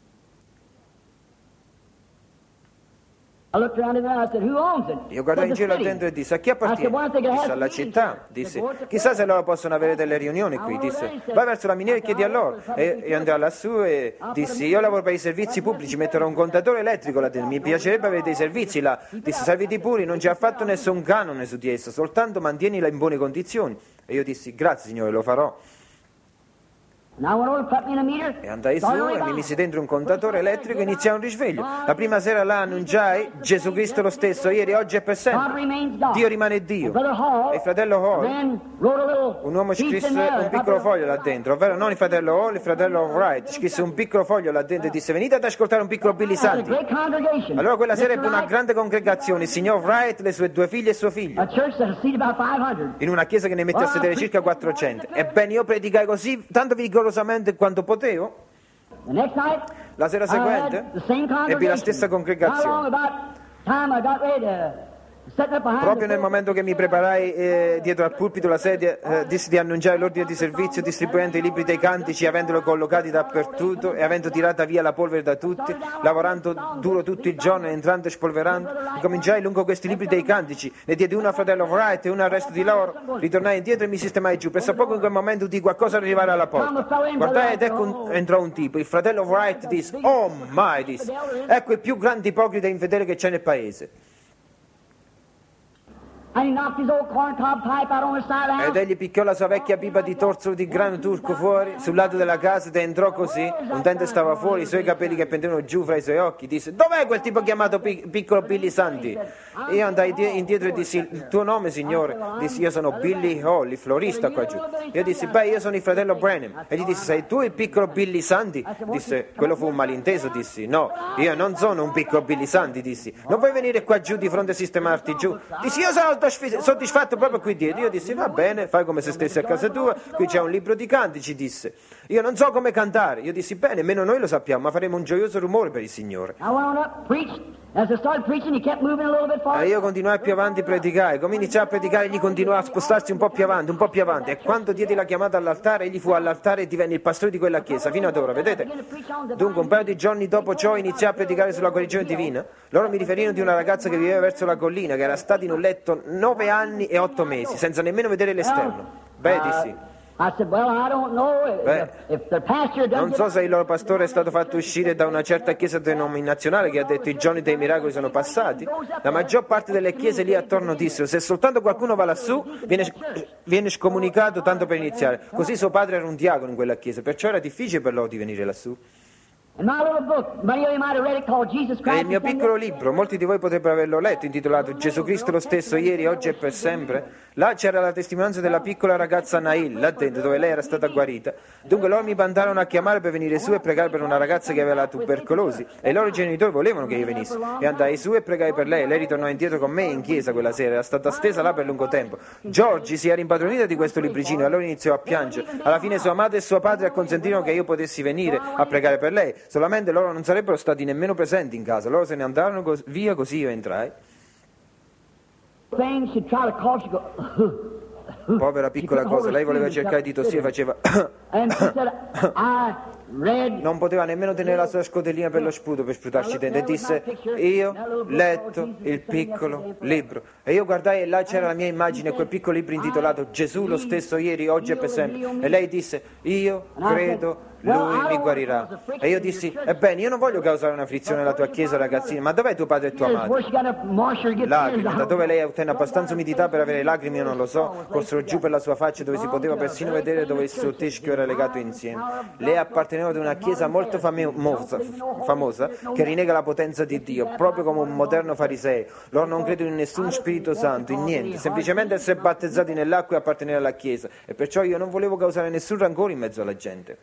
I looked around him and I said, who owns it? Io guardai in Said, giro "The city." dentro e disse a chi appartiene? Disse alla città. Disse chissà se loro possono avere delle riunioni qui. Disse vai verso la miniera e chiedi a loro. E io andai lassù e dissi io lavoro per i servizi pubblici, metterò un contatore elettrico là dentro, mi piacerebbe avere dei servizi là. Disse serviti puri, non ci ha fatto nessun canone su di essa, soltanto mantienila in buone condizioni. E io dissi grazie signore, lo farò. And I went over and put me in a meter. E andai su started e mi revival. misi dentro un contatore elettrico e iniziai un risveglio. La prima sera là annunciai Gesù Cristo lo stesso, ieri, oggi e per God sempre. remains God. Dio rimane Dio. Brother Hall E il fratello Hall, then wrote a little un uomo piece scrisse in there. un piccolo foglio là dentro, ovvero non il fratello Hall, il fratello Wright, scrisse un piccolo foglio là dentro e disse venite ad ascoltare un piccolo Billy That's a Santi. great congregation. Allora quella sera Mister ebbe una Wright, grande congregazione, il signor Wright, le sue due figlie e suo figlio, a church that seated about five hundred. in una chiesa che ne mette a sedere circa quattrocento. Ebbene io predicai così, tanto vigorosamente quanto potevo. The next night, La sera I had seguente the same ebbi la stessa congregation. How long congregazione. about time I got ready to set up behind Proprio the nel momento che mi preparai eh, dietro al pulpito la sedia, eh, dissi di annunciare l'ordine di servizio distribuendo i libri dei cantici, avendoli collocati dappertutto e avendo tirata via la polvere da tutti, lavorando duro tutto il giorno, entrando e spolverando. Cominciai lungo questi libri dei cantici, ne diedi uno a fratello Wright e uno al resto di loro, ritornai indietro e mi sistemai giù. Pensa poco in quel momento udì qualcosa arrivare alla porta. Guardai ed ecco un- entrò un tipo, il fratello Wright disse, oh my, disse, ecco il più grande ipocrita e infedele che c'è nel paese. And he knocked his old corncob pipe out on the side of the Ed house. egli picchiò la sua vecchia pipa di torsolo di grano turco fuori, sul lato della casa, ed entrò così. Un dente stava fuori, i suoi capelli che pendevano giù fra i suoi occhi. Disse, dov'è quel tipo chiamato Pic- piccolo Billy Santi? Io andai die- indietro e dissi, il tuo nome signore? Dissi, io sono Billy Hall, il florista qua giù. Io dissi, beh, io sono il fratello Branham. E gli dissi, sei tu il piccolo Billy Santi? Disse, quello fu un malinteso, dissi, no, io non sono un piccolo Billy Santi, dissi. Non vuoi venire qua giù di fronte a sistemarti giù? Dissi, io sono soddisfatto proprio qui dietro. Io dissi, va bene, fai come se stessi a casa tua, qui c'è un libro di cantici, disse. Io non so come cantare. Io dissi, bene, meno noi lo sappiamo, ma faremo un gioioso rumore per il Signore. I went on up, preached. As I started preaching, he kept moving a little bit E forward. io continuai più avanti a predicare. Come iniziai a predicare, egli continuava a spostarsi un po' più avanti, un po' più avanti. E quando diedi la chiamata all'altare, egli fu all'altare e divenne il pastore di quella chiesa, fino ad ora, vedete? Dunque, un paio di giorni dopo ciò, iniziai a predicare sulla guarigione divina. Loro mi riferirono di una ragazza che viveva verso la collina, che era stata in un letto nove anni e otto mesi, senza nemmeno vedere l'esterno. Beh, dissi, I said, well, I don't know if, Beh, if the pastor doesn't non so se il loro pastore è stato fatto uscire da una certa chiesa denominazionale che ha detto i giorni dei miracoli sono passati. La maggior parte delle chiese lì attorno dissero, se soltanto qualcuno va lassù, viene, viene scomunicato tanto per iniziare. Così suo padre era un diacono in quella chiesa, perciò era difficile per loro di venire lassù. In my little book, many of you might have read it, called Jesus E Christ. il mio piccolo libro, molti di voi potrebbero averlo letto, intitolato Gesù Cristo lo stesso ieri, oggi e per sempre. Là c'era la testimonianza della piccola ragazza Nail, là dentro, dove lei era stata guarita. Dunque loro mi mandarono a chiamare per venire su e pregare per una ragazza che aveva la tubercolosi. E i loro genitori volevano che io venissi. E andai su e pregai per lei. Lei ritornò indietro con me in chiesa quella sera, era stata stesa là per lungo tempo. Giorgi si era impadronita di questo libricino e allora iniziò a piangere. Alla fine sua madre e suo padre acconsentirono che io potessi venire a pregare per lei. Solamente loro non sarebbero stati nemmeno presenti in casa. Loro se ne andarono cos- via, così io entrai. Things she'd try to call, she'd go, Povera piccola cosa, lei voleva cercare di tossire, faceva and she said, I, non poteva nemmeno tenere la sua scodellina per lo sputo per sputarci dentro, e disse: io letto il piccolo libro. E io guardai e là c'era la mia immagine, quel piccolo libro intitolato Gesù lo stesso ieri, oggi e per sempre. E lei disse: io credo Lui mi guarirà. E io dissi: ebbene, io non voglio causare un'afflizione alla tua chiesa, ragazzina, ma dov'è tuo padre e tua madre? Lacrime, da dove lei ottenne abbastanza umidità per avere lacrime io non lo so, corsero giù per la sua faccia, dove si poteva persino vedere dove il suo teschio era legato insieme. Lei apparteneva ad una chiesa molto famosa, famosa che rinnega la potenza di Dio, proprio come un moderno fariseo. Loro non credono in nessun Spirito Santo, in niente, semplicemente essere battezzati nell'acqua e appartenere alla chiesa. E perciò io non volevo causare nessun rancore in mezzo alla gente.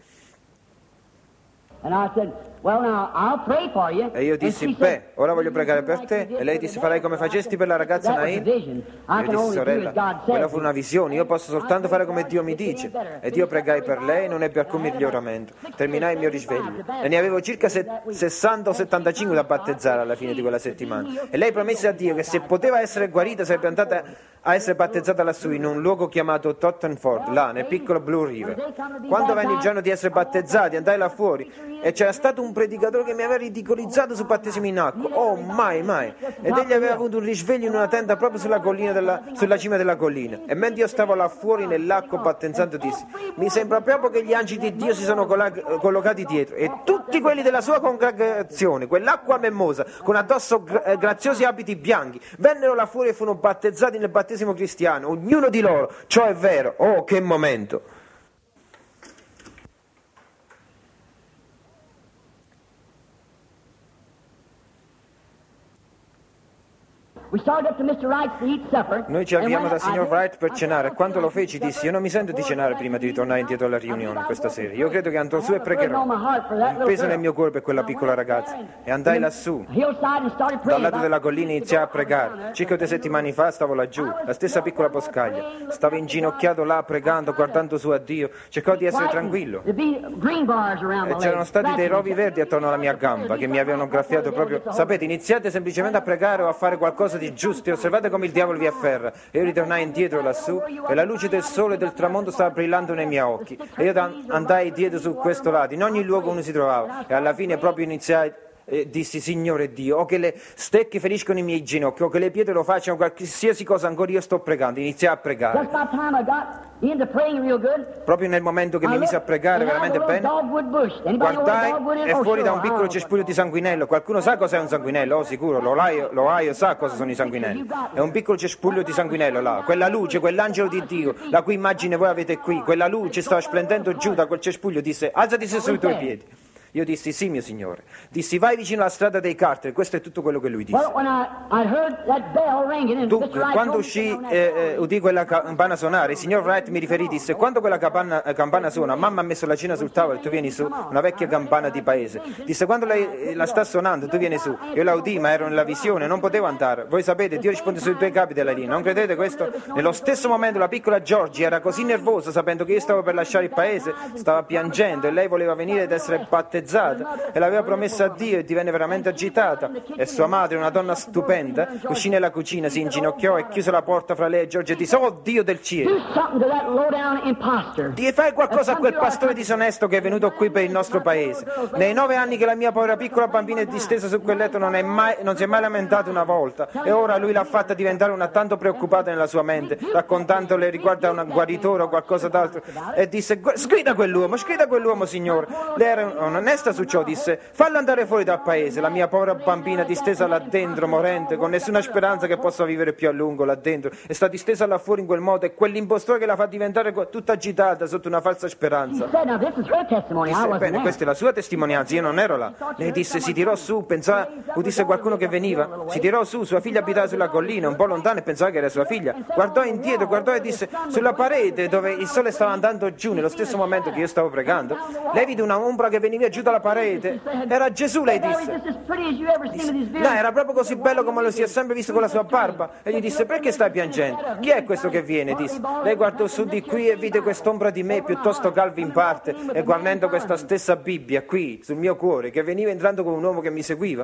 E io dissi: beh, ora voglio pregare per te. E lei disse: farai come facesti per la ragazza Nain? Io dissi: sorella, quella fu una visione, io posso soltanto fare come Dio mi dice. Ed io pregai per lei e non ebbe alcun miglioramento. Terminai il mio risveglio e ne avevo circa sessanta o settantacinque da battezzare alla fine di quella settimana. E lei promesse a Dio che se poteva essere guarita sarebbe andata a essere battezzata lassù in un luogo chiamato Tottenford, là nel piccolo Blue River. Quando venne il giorno di essere battezzati, andai là fuori e c'era stato un predicatore che mi aveva ridicolizzato sul battesimo in acqua. Oh, mai, mai. Ed egli aveva avuto un risveglio in una tenda proprio sulla collina della, sulla cima della collina. E mentre io stavo là fuori nell'acqua battezzando, dissi: mi sembra proprio che gli angeli di Dio si sono collocati dietro, e tutti quelli della sua congregazione, quell'acqua memmosa, con addosso gra- graziosi abiti bianchi, vennero là fuori e furono battezzati nel battesimo cristiano, ognuno di loro. Ciò è vero. Oh, che momento! Noi ci avviamo dal signor Wright per cenare, e quando lo feci dissi: io non mi sento di cenare prima di ritornare indietro alla riunione questa sera. Io credo che andrò su e pregherò. Un peso nel mio cuore per quella piccola ragazza. E andai lassù, dal lato della collina, e iniziai a pregare. Circa due settimane fa stavo laggiù, la stessa piccola boscaglia. Stavo inginocchiato là pregando, guardando su a Dio. Cercavo di essere tranquillo. E c'erano stati dei rovi verdi attorno alla mia gamba che mi avevano graffiato proprio. Sapete, iniziate semplicemente a pregare o a fare qualcosa di giusto e osservate come il diavolo vi afferra. E io ritornai indietro lassù e la luce del sole e del tramonto stava brillando nei miei occhi, e io andai dietro su questo lato, in ogni luogo uno si trovava, e alla fine proprio iniziai e dissi: Signore Dio, o che le stecche feriscono i miei ginocchi, o che le pietre lo facciano, qualsiasi cosa ancora, io sto pregando. Iniziai a pregare. Proprio nel momento che mi misi a pregare veramente bene, guardai e fuori da un piccolo cespuglio di sanguinello. Qualcuno sa cos'è un sanguinello? Oh, sicuro, l'Ohio, l'Ohio sa cosa sono i sanguinelli. È un piccolo cespuglio di sanguinello là. Quella luce, quell'angelo di Dio, la cui immagine voi avete qui, quella luce stava splendendo giù da quel cespuglio. Disse: alzati sui tuoi piedi. Io dissi: sì, mio Signore. Dissi: vai vicino alla strada dei Carter. Questo è tutto quello che lui disse. Dunque, quando uscì eh, eh, udì quella campana suonare, il signor Wright mi riferì, disse: quando quella campana, eh, campana suona, mamma ha messo la cena sul tavolo e tu vieni su, una vecchia campana di paese. Disse: quando lei eh, la sta suonando, tu vieni su. Io la udì, ma ero nella visione, non potevo andare. Voi sapete, Dio risponde sui due capi della linea. Non credete questo? Nello stesso momento la piccola Georgie era così nervosa, sapendo che io stavo per lasciare il paese, stava piangendo, e lei voleva venire ed essere battezzata, e l'aveva promessa a Dio, e divenne veramente agitata. E sua madre, una donna stupenda, uscì nella cucina, si inginocchiò e chiuse la porta fra lei e George e disse: oh Dio del cielo, Dio, fai qualcosa a quel pastore disonesto che è venuto qui per il nostro paese. Nei nove anni che la mia povera piccola bambina è distesa su quel letto non, è mai, non si è mai lamentata una volta, e ora lui l'ha fatta diventare una tanto preoccupata nella sua mente, raccontandole riguardo a un guaritore o qualcosa d'altro. E disse: sgrida quell'uomo, sgrida quell'uomo, Signore. Lei era onesta su ciò, disse: fallo andare fuori dal paese, la mia povera bambina distesa là dentro, morente, con nessuna speranza che possa vivere più a lungo là dentro, e sta distesa là fuori in quel modo, e quell'impostore che la fa diventare tutta agitata sotto una falsa speranza. Disse: bene, questa è la sua testimonianza, io non ero là. Lei disse: si tirò su, pensava udisse qualcuno che veniva, si tirò su, sua figlia abitava sulla collina, un po' lontana, e pensava che era sua figlia. Guardò indietro, guardò e disse: sulla parete dove il sole stava andando giù, nello stesso momento che io stavo pregando, lei vide una ombra che veniva giù dalla parete. Era Gesù, lei disse. disse no, era proprio così bello come lo si è sempre visto con la sua barba. E gli disse: perché stai piangendo? Chi è questo che viene? Disse. Lei guardò su di qui e vide quest'ombra di me, piuttosto calva in parte, e guardando questa stessa Bibbia qui sul mio cuore, che veniva entrando con un uomo che mi seguiva.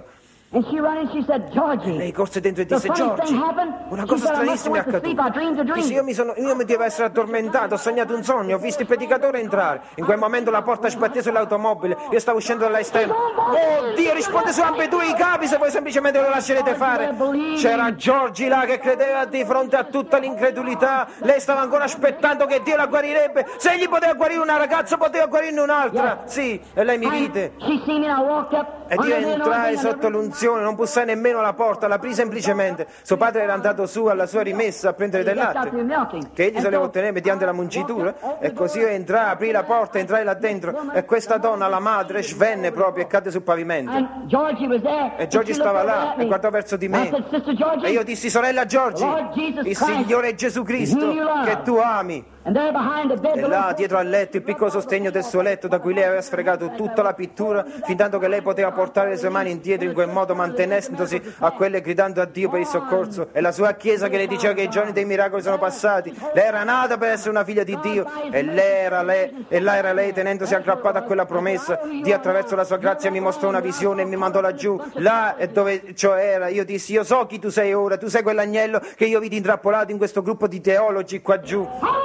And she ran and she said, Georgie, Lei corse dentro e the disse: funny Georgie, thing happened. una She cosa said, I must stranissima è have went to sleep. I accaduta. dreamed a dream. Disse: io mi, sono, io mi devo essere addormentato, ho sognato un sogno, ho visto il predicatore entrare. In quel momento la porta sbatté sull'automobile, io stavo uscendo dall'esterno. Oh Dio, risponde su ambedue i capi se voi semplicemente lo lascerete fare. C'era Georgie là che credeva di fronte a tutta l'incredulità. Lei stava ancora aspettando che Dio la guarirebbe. Se egli poteva guarire una ragazza, poteva guarirne un'altra. Sì, e lei mi vide. She seen me and I walked up. Ed io under the entrai anointing sotto and l'unzione, non bussai nemmeno alla porta, l'aprii semplicemente. Suo padre era andato su alla sua rimessa a prendere del latte, che egli soleva ottenere mediante la muncitura, e così io entrai, aprì la porta, entrai là dentro, e questa donna, la madre, svenne proprio e cadde sul pavimento. And Georgie was there. E Georgie stava là e guardò verso di I me. said, Sister Georgie, E io dissi: sorella Georgie, Lord Jesus il Christ, Signore Gesù Cristo, che tu ami. and there behind the bed, E là, dietro al letto, il piccolo sostegno del suo letto, da cui lei aveva sfregato tutta la pittura, fin tanto che lei poteva portare le sue mani indietro in quel modo, mantenendosi a quelle, gridando a Dio per il soccorso. E la sua chiesa che le diceva che i giorni dei miracoli sono passati. Lei era nata per essere una figlia di Dio, e lei era lei, e là era lei, tenendosi aggrappata a quella promessa. Dio attraverso la sua grazia mi mostrò una visione e mi mandò laggiù. Là è dove ciò era. Io dissi: io so chi tu sei ora, tu sei quell'agnello che io vidi intrappolato in questo gruppo di teologi qua giù.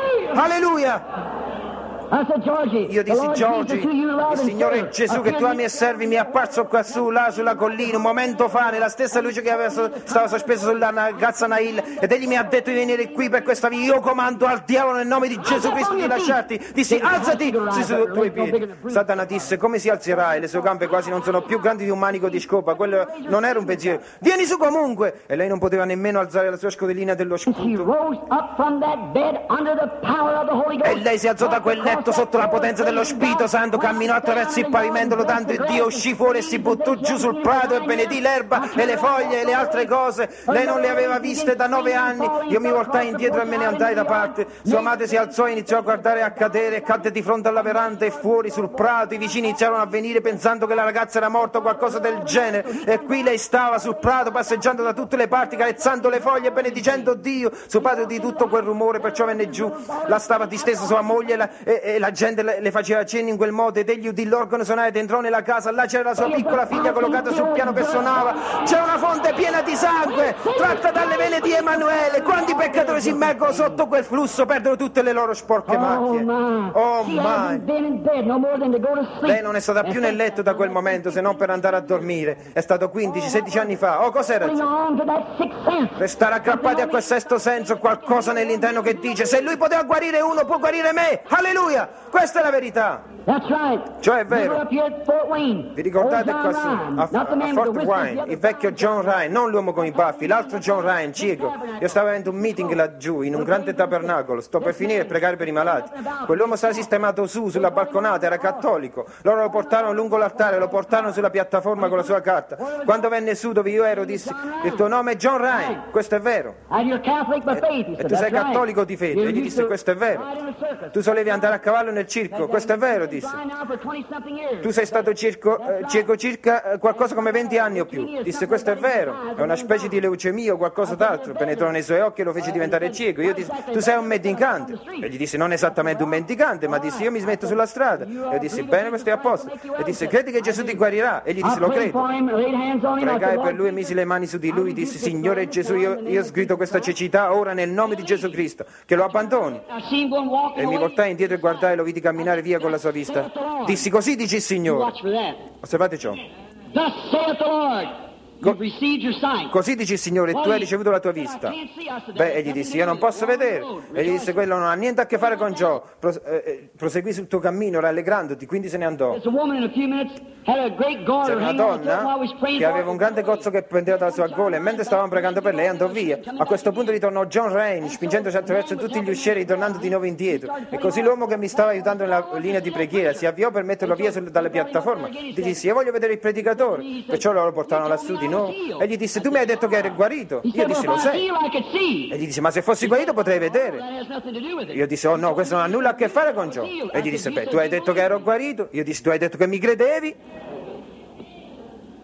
Alleluia! I said, Georgie, Io the dissi: Lord Georgie, Jesus, who you love il and Signore serve, Gesù che tu ami e servi mi è apparso qua su, là sulla collina, un momento fa, nella stessa luce che aveva so- stava sospesa sulla ragazza Nail, ed egli mi ha detto di venire qui per questa via. Io comando al diavolo nel nome di Gesù Cristo di lasciarti. Dissi: alzati sui su- tuoi piedi. Satana disse: come si alzerà? E le sue gambe quasi non sono più grandi di un manico di scopa. Quello non era un pensiero. Vieni su comunque! E lei non poteva nemmeno alzare la sua scodellina dello She scudo. rose up from that bed under the power of the Holy Ghost. E lei si alzò da quel letto sotto la potenza dello Spirito Santo, camminò attraverso il pavimento lodando il Dio, uscì fuori e si buttò giù sul prato e benedì l'erba e le foglie e le altre cose. Lei non le aveva viste da nove anni. Io mi voltai indietro e me ne andai da parte. Sua madre si alzò e iniziò a guardare e a cadere, e cadde di fronte alla veranda e fuori sul prato. I vicini iniziarono a venire pensando che la ragazza era morta o qualcosa del genere, e qui lei stava sul prato passeggiando da tutte le parti, carezzando le foglie e benedicendo Dio. Suo padre udì tutto quel rumore, perciò venne giù. La stava distesa sua moglie e la, e, e la gente le, le faceva cenni in quel modo, ed egli udì l'organo suonare ed entrò nella casa. Là c'era la sua piccola figlia collocata sul piano che suonava. C'era una fonte piena di sangue tratta dalle vene di Emanuele. Quando i peccatori si immergono sotto quel flusso perdono tutte le loro sporche Oh macchie. my! Oh She my! hasn't been in bed no more than to go to sleep. Lei non è stata più nel letto da quel momento, se non per andare a dormire. È stato quindici sedici anni fa. Oh, cos'era? Holding on to that sixth sense. Restare aggrappati a quel sesto senso, qualcosa nell'interno che dice: se lui poteva guarire uno, può guarire me. Alleluia! Questa è la verità. That's right. Cioè è vero. Remember up here at Fort Wayne. Vi ricordate Old qua John su, Ryan, a, not the a man with Fort the whiskers, the Wayne, other il vecchio John Ryan, non l'uomo con i baffi, l'altro John Ryan, cieco. Io stavo avendo un meeting laggiù, in un grande tabernacolo, sto per finire e pregare per i malati. Quell'uomo stava sistemato su, sulla balconata, era cattolico. Loro lo portarono lungo l'altare, lo portarono sulla piattaforma con la sua carta. Quando venne su dove io ero, dissi: il tuo nome è John Ryan, questo è vero. And you're Catholic by faith. He E said, tu sei "That's right." cattolico di fede. You E gli used disse: to questo è vero. ride in a circus. Tu solevi andare a cavallo nel circo, questo è vero, disse. Blind now for twenty-something years. Tu sei stato circo, eh, cieco circa eh, qualcosa come venti anni o più. Disse: questo è vero, è una specie di leucemia o qualcosa d'altro. Penetrò nei suoi occhi e lo fece diventare cieco. Io dissi: tu sei un mendicante. E gli disse: non esattamente un mendicante, ma disse: io mi smetto sulla strada. E io dissi: bene, questo è a posto. E disse: credi che Gesù ti guarirà? E gli disse: I lo prayed credo. for him, laid hands on him. I Pregai said, per lui e "Lord, misi le mani su di lui. Dissi: Signore Gesù, io, io sgrido questa cecità ora nel nome di Gesù Cristo, che lo abbandoni. I see him going walking E mi away. voltai indietro e guardai e lo vidi camminare via con la sua vista. Dissi: così dice il Signore. Watch for that. Osservate ciò. Thus saith the Lord. You've received your sight. Così dice il Signore, tu hai ricevuto la tua vista. Beh, egli disse: io non posso vedere. E gli disse: quello non ha niente a che fare con ciò. Pros- eh, eh, proseguì sul tuo cammino rallegrandoti. Quindi se ne andò. There's a woman in a few minutes had a great garter C'era una hanging on the top while I donna was praying che for aveva un her. grande cozzo che pendeva dalla sua gola, e mentre stavamo pregando per lei andò via. A questo punto ritornò John Ryan, spingendoci attraverso tutti gli uscieri, ritornando di nuovo indietro. E così l'uomo che mi stava aiutando nella linea di preghiera si avviò per metterlo via sul- dalle piattaforme. Gli disse: io voglio vedere il predicatore. Perciò loro lo portarono lassù di nuovo. E gli disse: tu mi hai detto che eri guarito. He Io said, well, dissi: if lo I sei. heal, I could see. E gli disse: ma se fossi guarito potrei vedere. That has nothing to do with it. Io dissi: oh no, questo non ha nulla a che fare con ciò. E gli disse: beh, tu hai detto che ero guarito. Io dissi: tu hai detto che mi credevi.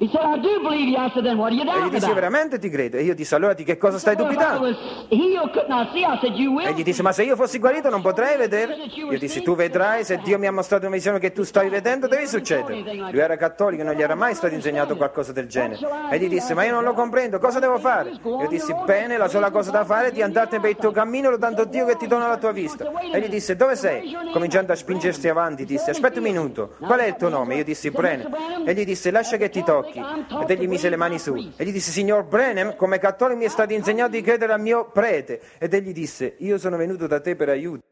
He said, I do believe you. I said, then what are you E gli doubting dissi, about? veramente ti credo? E io dissi, allora di che cosa stai Well, if I dubitando? was healed, couldn't I see? I said, you will. E gli disse, ma se io fossi guarito non potrei vedere? Io dissi, tu vedrai, se Dio mi ha mostrato una visione che tu stai vedendo, deve succedere. Lui era cattolico, non gli era mai stato insegnato qualcosa del genere. E gli disse, ma io non lo comprendo, cosa devo fare? Io dissi, bene, la sola cosa da fare è di andartene per il tuo cammino, lodando Dio che ti dona la tua vista. E gli disse, dove sei? Cominciando a spingersi avanti, disse, aspetta un minuto, qual è il tuo nome? Io dissi, Brennan. E gli disse, lascia che ti tocchi. Ed egli mise le mani su. E gli disse, signor Brennan, come cattolico mi è stato insegnato di credere al mio prete. Ed egli disse, io sono venuto da te per aiuto.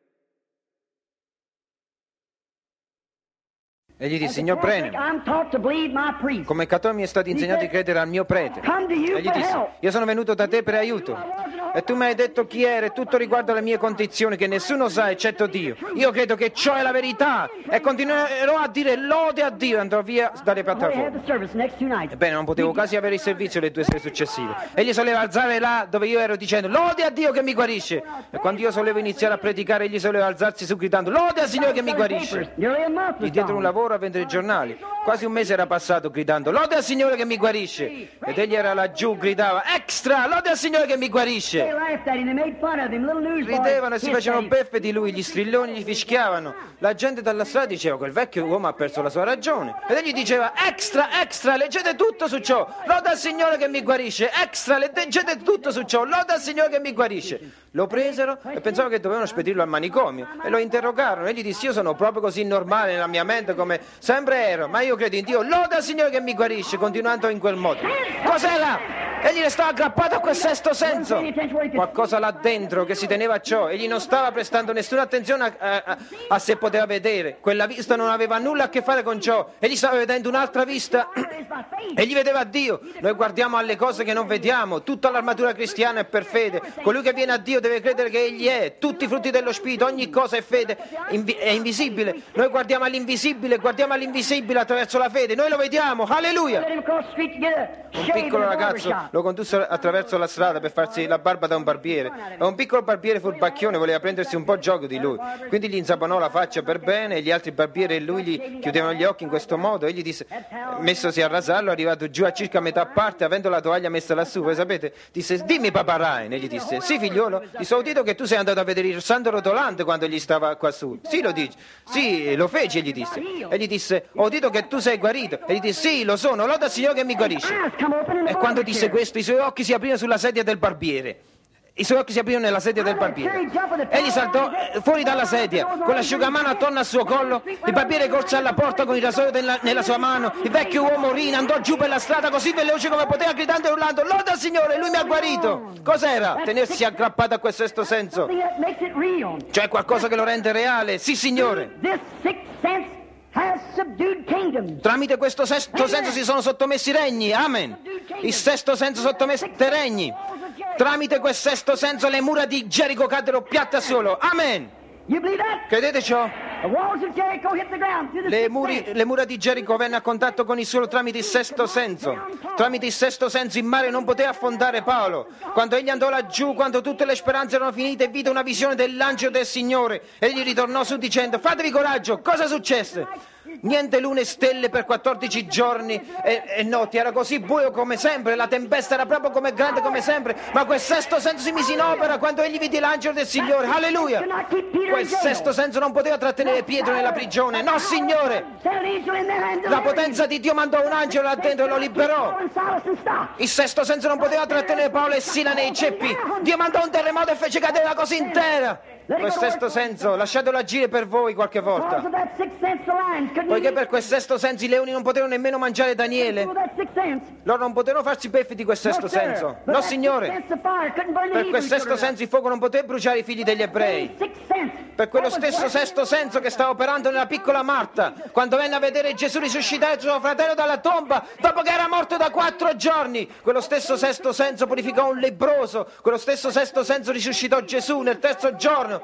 E gli disse, signor Brennan, I'm taught to believe my priest. come cattolico mi è stato insegnato di credere al mio prete. Come to you E gli for disse, help. io sono venuto da te per aiuto. E tu mi hai detto chi ero e tutto riguardo alle mie condizioni che nessuno sa eccetto Dio. Io credo che ciò è la verità e continuerò a dire lode a Dio e andrò via dalle I had piattaforme. the service next two nights. Ebbene, non potevo quasi avere il servizio le due sere successive. Egli soleva alzare là dove io ero dicendo lode a Dio che mi guarisce. E quando io solevo iniziare a predicare, egli soleva alzarsi su gridando lode al Signore che mi guarisce. Nearly a month Gli was diedero un gone. lavoro a vendere i giornali. Quasi un mese era passato gridando lode al Signore che mi guarisce. Ed egli era laggiù, gridava extra, lode al Signore che mi They guarisce. laughed at him. They made fun of him. Little newsboys Ridevano e si hissed at facevano him. beffe di lui, gli strilloni gli fischiavano. La gente dalla strada diceva quel vecchio uomo ha perso la sua ragione. Ed egli diceva extra, extra, leggete tutto su ciò. Loda al Signore che mi guarisce. Extra, leggete tutto su ciò. Loda al Signore che mi guarisce. Lo presero e pensavo che dovevano spedirlo al manicomio. E lo interrogarono. Egli disse io sono proprio così normale nella mia mente come sempre ero. Ma io credo in Dio. Loda al Signore che mi guarisce. Continuando in quel modo. Cos'era? Egli restava aggrappato a quel sesto senso. Qualcosa là dentro che si teneva a ciò. Egli non stava prestando nessuna attenzione a, a, a se poteva vedere. Quella vista non aveva nulla a che fare con ciò. Egli stava vedendo un'altra vista. Egli vedeva Dio. Noi guardiamo alle cose che non vediamo. Tutta l'armatura cristiana è per fede. Colui che viene a Dio deve credere che Egli è. Tutti i frutti dello Spirito, ogni cosa è fede, invi- è invisibile. Noi guardiamo all'invisibile, guardiamo all'invisibile attraverso la fede. Noi lo vediamo. Alleluia. Let him cross the street to get a Un shave in piccolo the ragazzo barbershop. lo condusse attraverso la strada per farsi la barba da un barbiere e un piccolo barbiere furbacchione voleva prendersi un po' gioco di lui, quindi gli insaponò la faccia per bene e gli altri barbieri e lui gli chiudevano gli occhi in questo modo. Egli disse, messosi a rasarlo, arrivato giù a circa metà parte, avendo la toaglia messa lassù, voi sapete, disse, dimmi Papa Ryan. E gli disse, sì figliolo, disse, ho udito che tu sei andato a vedere il santo rotolante quando gli stava qua su. Sì, lo dici. Sì, lo feci, e gli disse. E gli disse, ho udito che tu sei guarito. E gli disse, sì, lo sono, loda al Signore che mi guarisce. Eyes come open in the E quando disse barber chair. questo, i suoi occhi si aprirono sulla sedia del barbiere. I suoi occhi si aprirono nella sedia del barbiere. Egli saltò eh, fuori dalla sedia, con l'asciugamano attorno al suo collo. Il barbiere corse alla porta con il rasoio nella, nella sua mano. Il vecchio uomo Rina andò giù per la strada così veloce come poteva, gridando e urlando, loda al Signore, lui mi ha guarito. Cos'era? Tenersi aggrappato a quel sesto senso. Something that makes it real. Cioè qualcosa che lo rende reale. Sì, Signore. This sixth sense has subdued kingdoms. Tramite questo sesto senso si sono sottomessi regni. Amen. Il sesto senso sottomesse regni. Tramite quel sesto senso le mura di Gerico caddero piatte a suolo. Amen. You believe that? Credete ciò? The walls of Jericho hit the ground through the Le, sixth muri- sense. le mura di Gerico venne a contatto con il suolo tramite il sesto senso. Tramite il sesto senso il mare non poteva affondare Paolo. Quando egli andò laggiù, quando tutte le speranze erano finite, vide una visione dell'angelo del Signore. Egli ritornò su dicendo, fatevi coraggio, cosa successe? Niente lune e stelle per quattordici giorni e, e notti, era così buio come sempre, la tempesta era proprio come grande come sempre, ma quel sesto senso si mise in opera quando egli vide l'angelo del Signore, alleluia! Quel sesto senso non poteva trattenere Pietro nella prigione, no Signore! Sent an angel in there and La potenza di Dio mandò un angelo là dentro e lo liberò. Paul and Silas and stopped. Il sesto senso non poteva trattenere Paolo e Sila nei ceppi. Dio mandò un terremoto e fece cadere la cosa intera. Quel sesto senso, lasciatelo agire per voi qualche Because volta. of that sixth sense, the lions couldn't Poiché eat per quel sesto senso i leoni non potevano nemmeno mangiare Daniele. with that sixth sense. Loro non potevano farsi beffi di quel sesto No, sir. senso. But No, that Signore. sixth sense of fire couldn't burn the Per Hebrew quel sesto children up. senso il fuoco non poteva bruciare i figli degli ebrei. Sixth sense. Per quello That was stesso working. sesto senso che stava operando nella piccola Marta, quando venne a vedere Gesù risuscitare suo fratello dalla tomba, dopo che era morto da quattro giorni. Quello stesso sesto senso purificò un lebbroso. Quello stesso sesto senso risuscitò Gesù nel terzo giorno.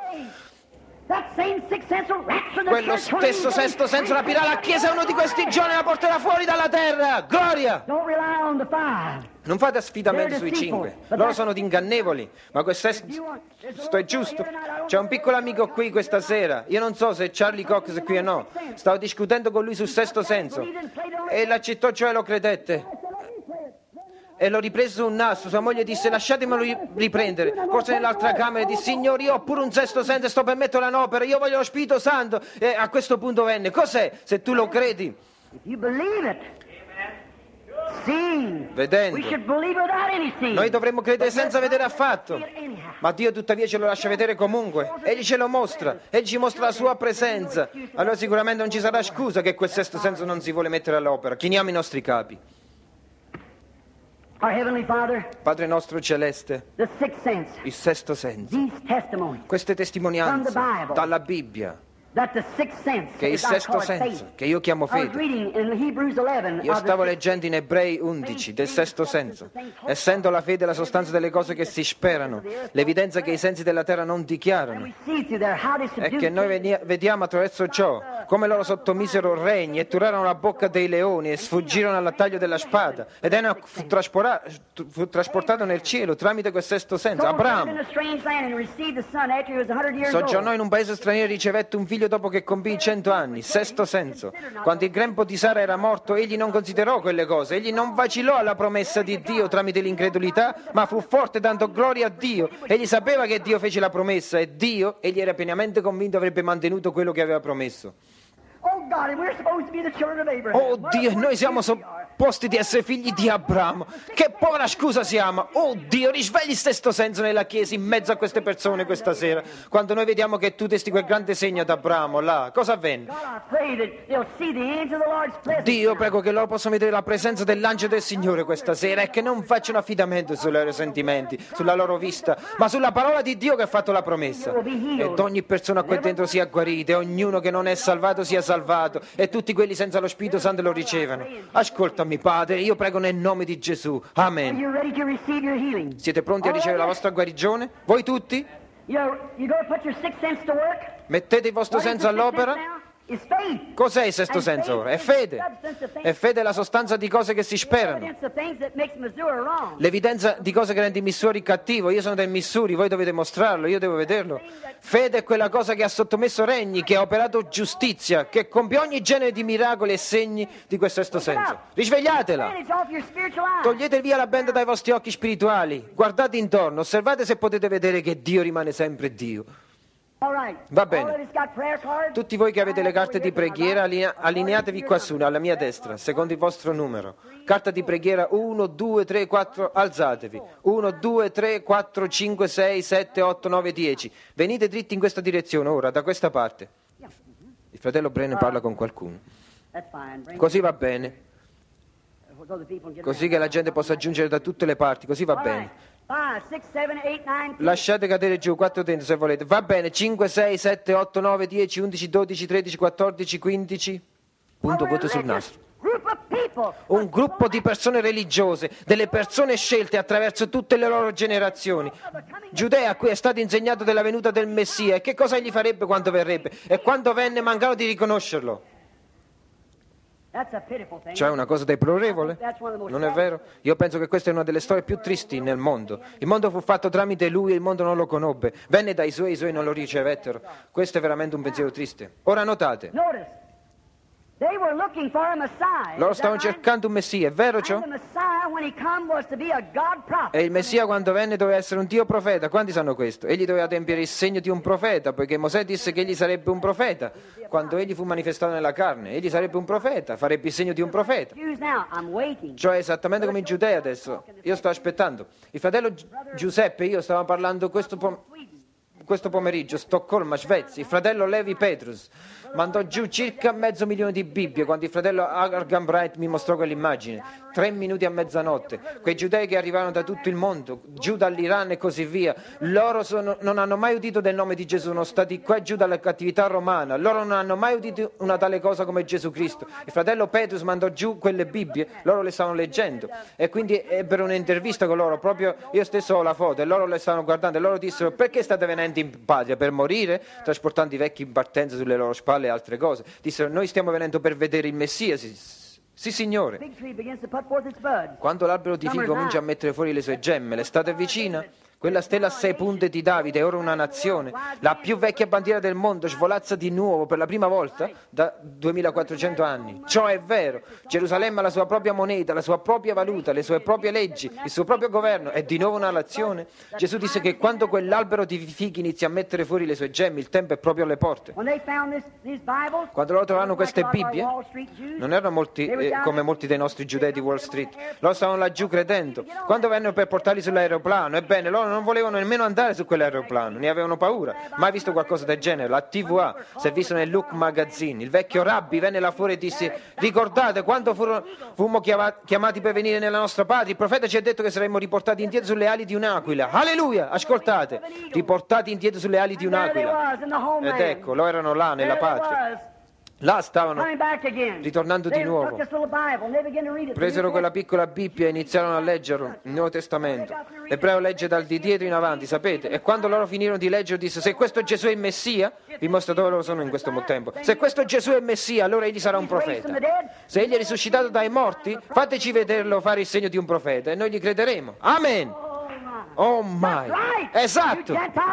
That same sixth sense will rapture the Quello church one stesso of these sesto days. senso rapirà la Chiesa uno di questi giorni e la porterà fuori dalla terra. Gloria! Don't rely on the fire. Non fate affidamento sui cinque, loro sono ingannevoli, ma questo è giusto. C'è un piccolo amico qui questa sera, io non so se Charlie Cox è qui o no, stavo discutendo con lui sul sesto senso e l'accettò, cioè lo credette. E l'ho ripreso su un nastro, sua moglie disse lasciatemelo riprendere, forse nell'altra camera e disse signore io ho pure un sesto senso e sto per mettere un'opera, io voglio lo Spirito Santo e a questo punto venne, cos'è? Se tu lo credi, vedendo, noi dovremmo credere senza vedere affatto, ma Dio tuttavia ce lo lascia vedere comunque, Egli ce lo mostra, Egli ci mostra la sua presenza, allora sicuramente non ci sarà scusa che quel sesto senso non si vuole mettere all'opera. Chiniamo i nostri capi. Our Heavenly Father, Padre nostro celeste, the sixth sense, il sesto senso, these testimonies, queste testimonianze From the Bible, dalla Bibbia, that the sixth sense, che è il is I sesto call it senso, faith. che io chiamo I was fede. reading in Hebrews eleven Io of the stavo sixth leggendo in Ebrei undici del sesto senso, essendo la fede la sostanza delle cose che si sperano, l'evidenza che i sensi della terra non dichiarano, we see through there how they e che subdued noi venia- vediamo attraverso ciò come loro sottomisero regni e turarono la bocca dei leoni e sfuggirono al taglio della spada ed Enoch fu, traspora- fu trasportato nel cielo tramite quel sesto senso. Abramo in a strange land and received the son after he was one hundred years soggiornò old. in un paese straniero e ricevette un figlio dopo che compì cento anni. Sesto senso. Quando il grembo di Sara era morto, egli non considerò quelle cose, egli non vacillò alla promessa di Dio tramite l'incredulità, ma fu forte dando gloria a Dio. Egli sapeva che Dio fece la promessa e Dio, egli era pienamente convinto avrebbe mantenuto quello che aveva promesso. Oh God, and we're supposed to be the children of Abraham. Oh Dio, e noi siamo supposti di essere figli di Abramo. Che povera scusa siamo. Oh Dio, risvegli il sesto senso nella Chiesa in mezzo a queste persone questa sera. Quando noi vediamo che tu testi quel grande segno ad Abramo là, cosa avvenne? God, I pray that they'll see the angel of the Lord's presence. Dio, prego che loro possano vedere la presenza dell'angelo del Signore questa sera e che non facciano affidamento sui loro sentimenti, sulla loro vista, ma sulla parola di Dio che ha fatto la promessa. Ed ogni persona qui dentro sia guarita, e ognuno che non è salvato sia salvato, e tutti quelli senza lo Spirito Santo lo ricevano. Ascoltami, Padre, io prego nel nome di Gesù. Are Amen. you ready to receive your healing? Siete pronti a ricevere la vostra guarigione? Voi tutti? You you go put your sixth sense to work? Mettete il vostro What is senso the sixth all'opera? sense now? It's faith. Cos'è il sesto senso ora? È fede. È fede la sostanza di cose che si sperano. Evidence of things that makes Missouri wrong. L'evidenza di cose che rende il Missouri cattivo. Io sono del Missouri, voi dovete mostrarlo, io devo vederlo. Fede è quella cosa che ha sottomesso regni, che ha operato giustizia, che compie ogni genere di miracoli e segni di questo sesto senso. Risvegliatela! Bandage off your spiritual eyes. Togliete via la benda dai vostri occhi spirituali. Guardate intorno, osservate se potete vedere che Dio rimane sempre Dio. All right. Va bene. All of us got prayer cards? Tutti voi che avete le carte di preghiera, allinea- allineatevi qua su, alla mia destra, secondo il vostro numero. Carta di preghiera uno, due, tre, quattro, alzatevi. uno, due, tre, quattro, cinque, sei, sette, otto, nove, dieci. Venite dritti in questa direzione, ora, da questa parte. Il fratello Brennan parla con qualcuno. That's fine. Bring Così va bene, so the people get così che la gente possa giungere da tutte le parti, così va All right. bene. Five, six, seven, eight, nine, ten. Lasciate cadere giù quattro denti se volete. Va bene, cinque, sei, sette, otto, nove, dieci, undici, dodici, tredici, quattordici, quindici. Punto voto sul nastro. Group of people. Un gruppo di persone religiose, delle persone scelte attraverso tutte le loro generazioni. Giudea a cui è stato insegnato della venuta del Messia e che cosa egli farebbe quando verrebbe. E quando venne mancano di riconoscerlo. That's a pitiful thing. Cioè una cosa deplorevole? Non è vero? Io penso che questa è una delle storie più tristi nel mondo. Il mondo fu fatto tramite lui e il mondo non lo conobbe. Venne dai suoi e i suoi non lo ricevettero. Questo è veramente un pensiero triste. Ora notate, Notice. They were looking for a Messiah. loro Is that stavano right? cercando un Messia, è vero ciò? And the Messiah, when he come, was to be a God prophet. E il Messia quando venne doveva essere un Dio profeta. Quanti sanno questo? Egli doveva adempiere il segno di un profeta, poiché Mosè disse che egli sarebbe un profeta. Quando egli fu manifestato nella carne, egli sarebbe un profeta, farebbe il segno di un profeta. Jews now, I'm waiting. Cioè esattamente come in Giudea adesso. Io sto aspettando. Il fratello Gi- Giuseppe e io stavamo parlando questo, pom- questo pomeriggio, Stoccolma, Svezia. Il fratello Levi Petrus mandò giù circa mezzo milione di Bibbie quando il fratello Argan Bright mi mostrò quell'immagine. Tre minuti a mezzanotte. Quei giudei che arrivarono da tutto il mondo, giù dall'Iran e così via, loro sono- non hanno mai udito del nome di Gesù, sono stati qua giù dalla cattività romana, loro non hanno mai udito una tale cosa come Gesù Cristo. Il fratello Petrus mandò giù quelle Bibbie, loro le stavano leggendo e quindi ebbero un'intervista con loro, proprio io stesso ho la foto e loro le stavano guardando e loro dissero: perché state venendo in patria? Per morire? Trasportando i vecchi in partenza sulle loro spalle e altre cose. Dissero: noi stiamo venendo per vedere il Messia. Si- Sì, Signore. Big tree begins to put forth its buds. Quando l'albero di figo comincia a mettere fuori le sue gemme, l'estate è vicina. Quella stella a sei punte di Davide è ora una nazione. La più vecchia bandiera del mondo svolazza di nuovo per la prima volta da duemilaquattrocento anni. Ciò è vero. Gerusalemme ha la sua propria moneta, la sua propria valuta, le sue proprie leggi, il suo proprio governo. È di nuovo una nazione. Gesù disse che quando quell'albero di fichi inizia a mettere fuori le sue gemme, il tempo è proprio alle porte. When they found this, these Bibles, Quando loro trovavano queste like our Bibbie, Wall Street Jews, non erano molti, eh, come molti dei nostri giudei di Wall Street. Loro stavano laggiù credendo. Quando vennero per portarli sull'aeroplano, ebbene, loro non volevano nemmeno andare su quell'aeroplano, ne avevano paura. Mai visto qualcosa del genere? La T V A, si è visto nel Look Magazine. Il vecchio rabbi venne là fuori e disse: ricordate quando furono, fummo chiava- chiamati per venire nella nostra patria? Il profeta ci ha detto che saremmo riportati indietro sulle ali di un'aquila. Alleluia! Ascoltate, riportati indietro sulle ali di un'aquila. Ed ecco, loro erano là nella patria. Là stavano ritornando di nuovo. Presero quella piccola Bibbia e iniziarono a leggere il Nuovo Testamento. L'ebreo legge dal di dietro in avanti, sapete? E quando loro finirono di leggere disse: se questo Gesù è il Messia, vi mostro dove loro sono in questo tempo. Se questo Gesù è il Messia, allora egli sarà un profeta. Se egli è risuscitato dai morti, fateci vederlo fare il segno di un profeta e noi gli crederemo. Amen. Oh my! Esatto!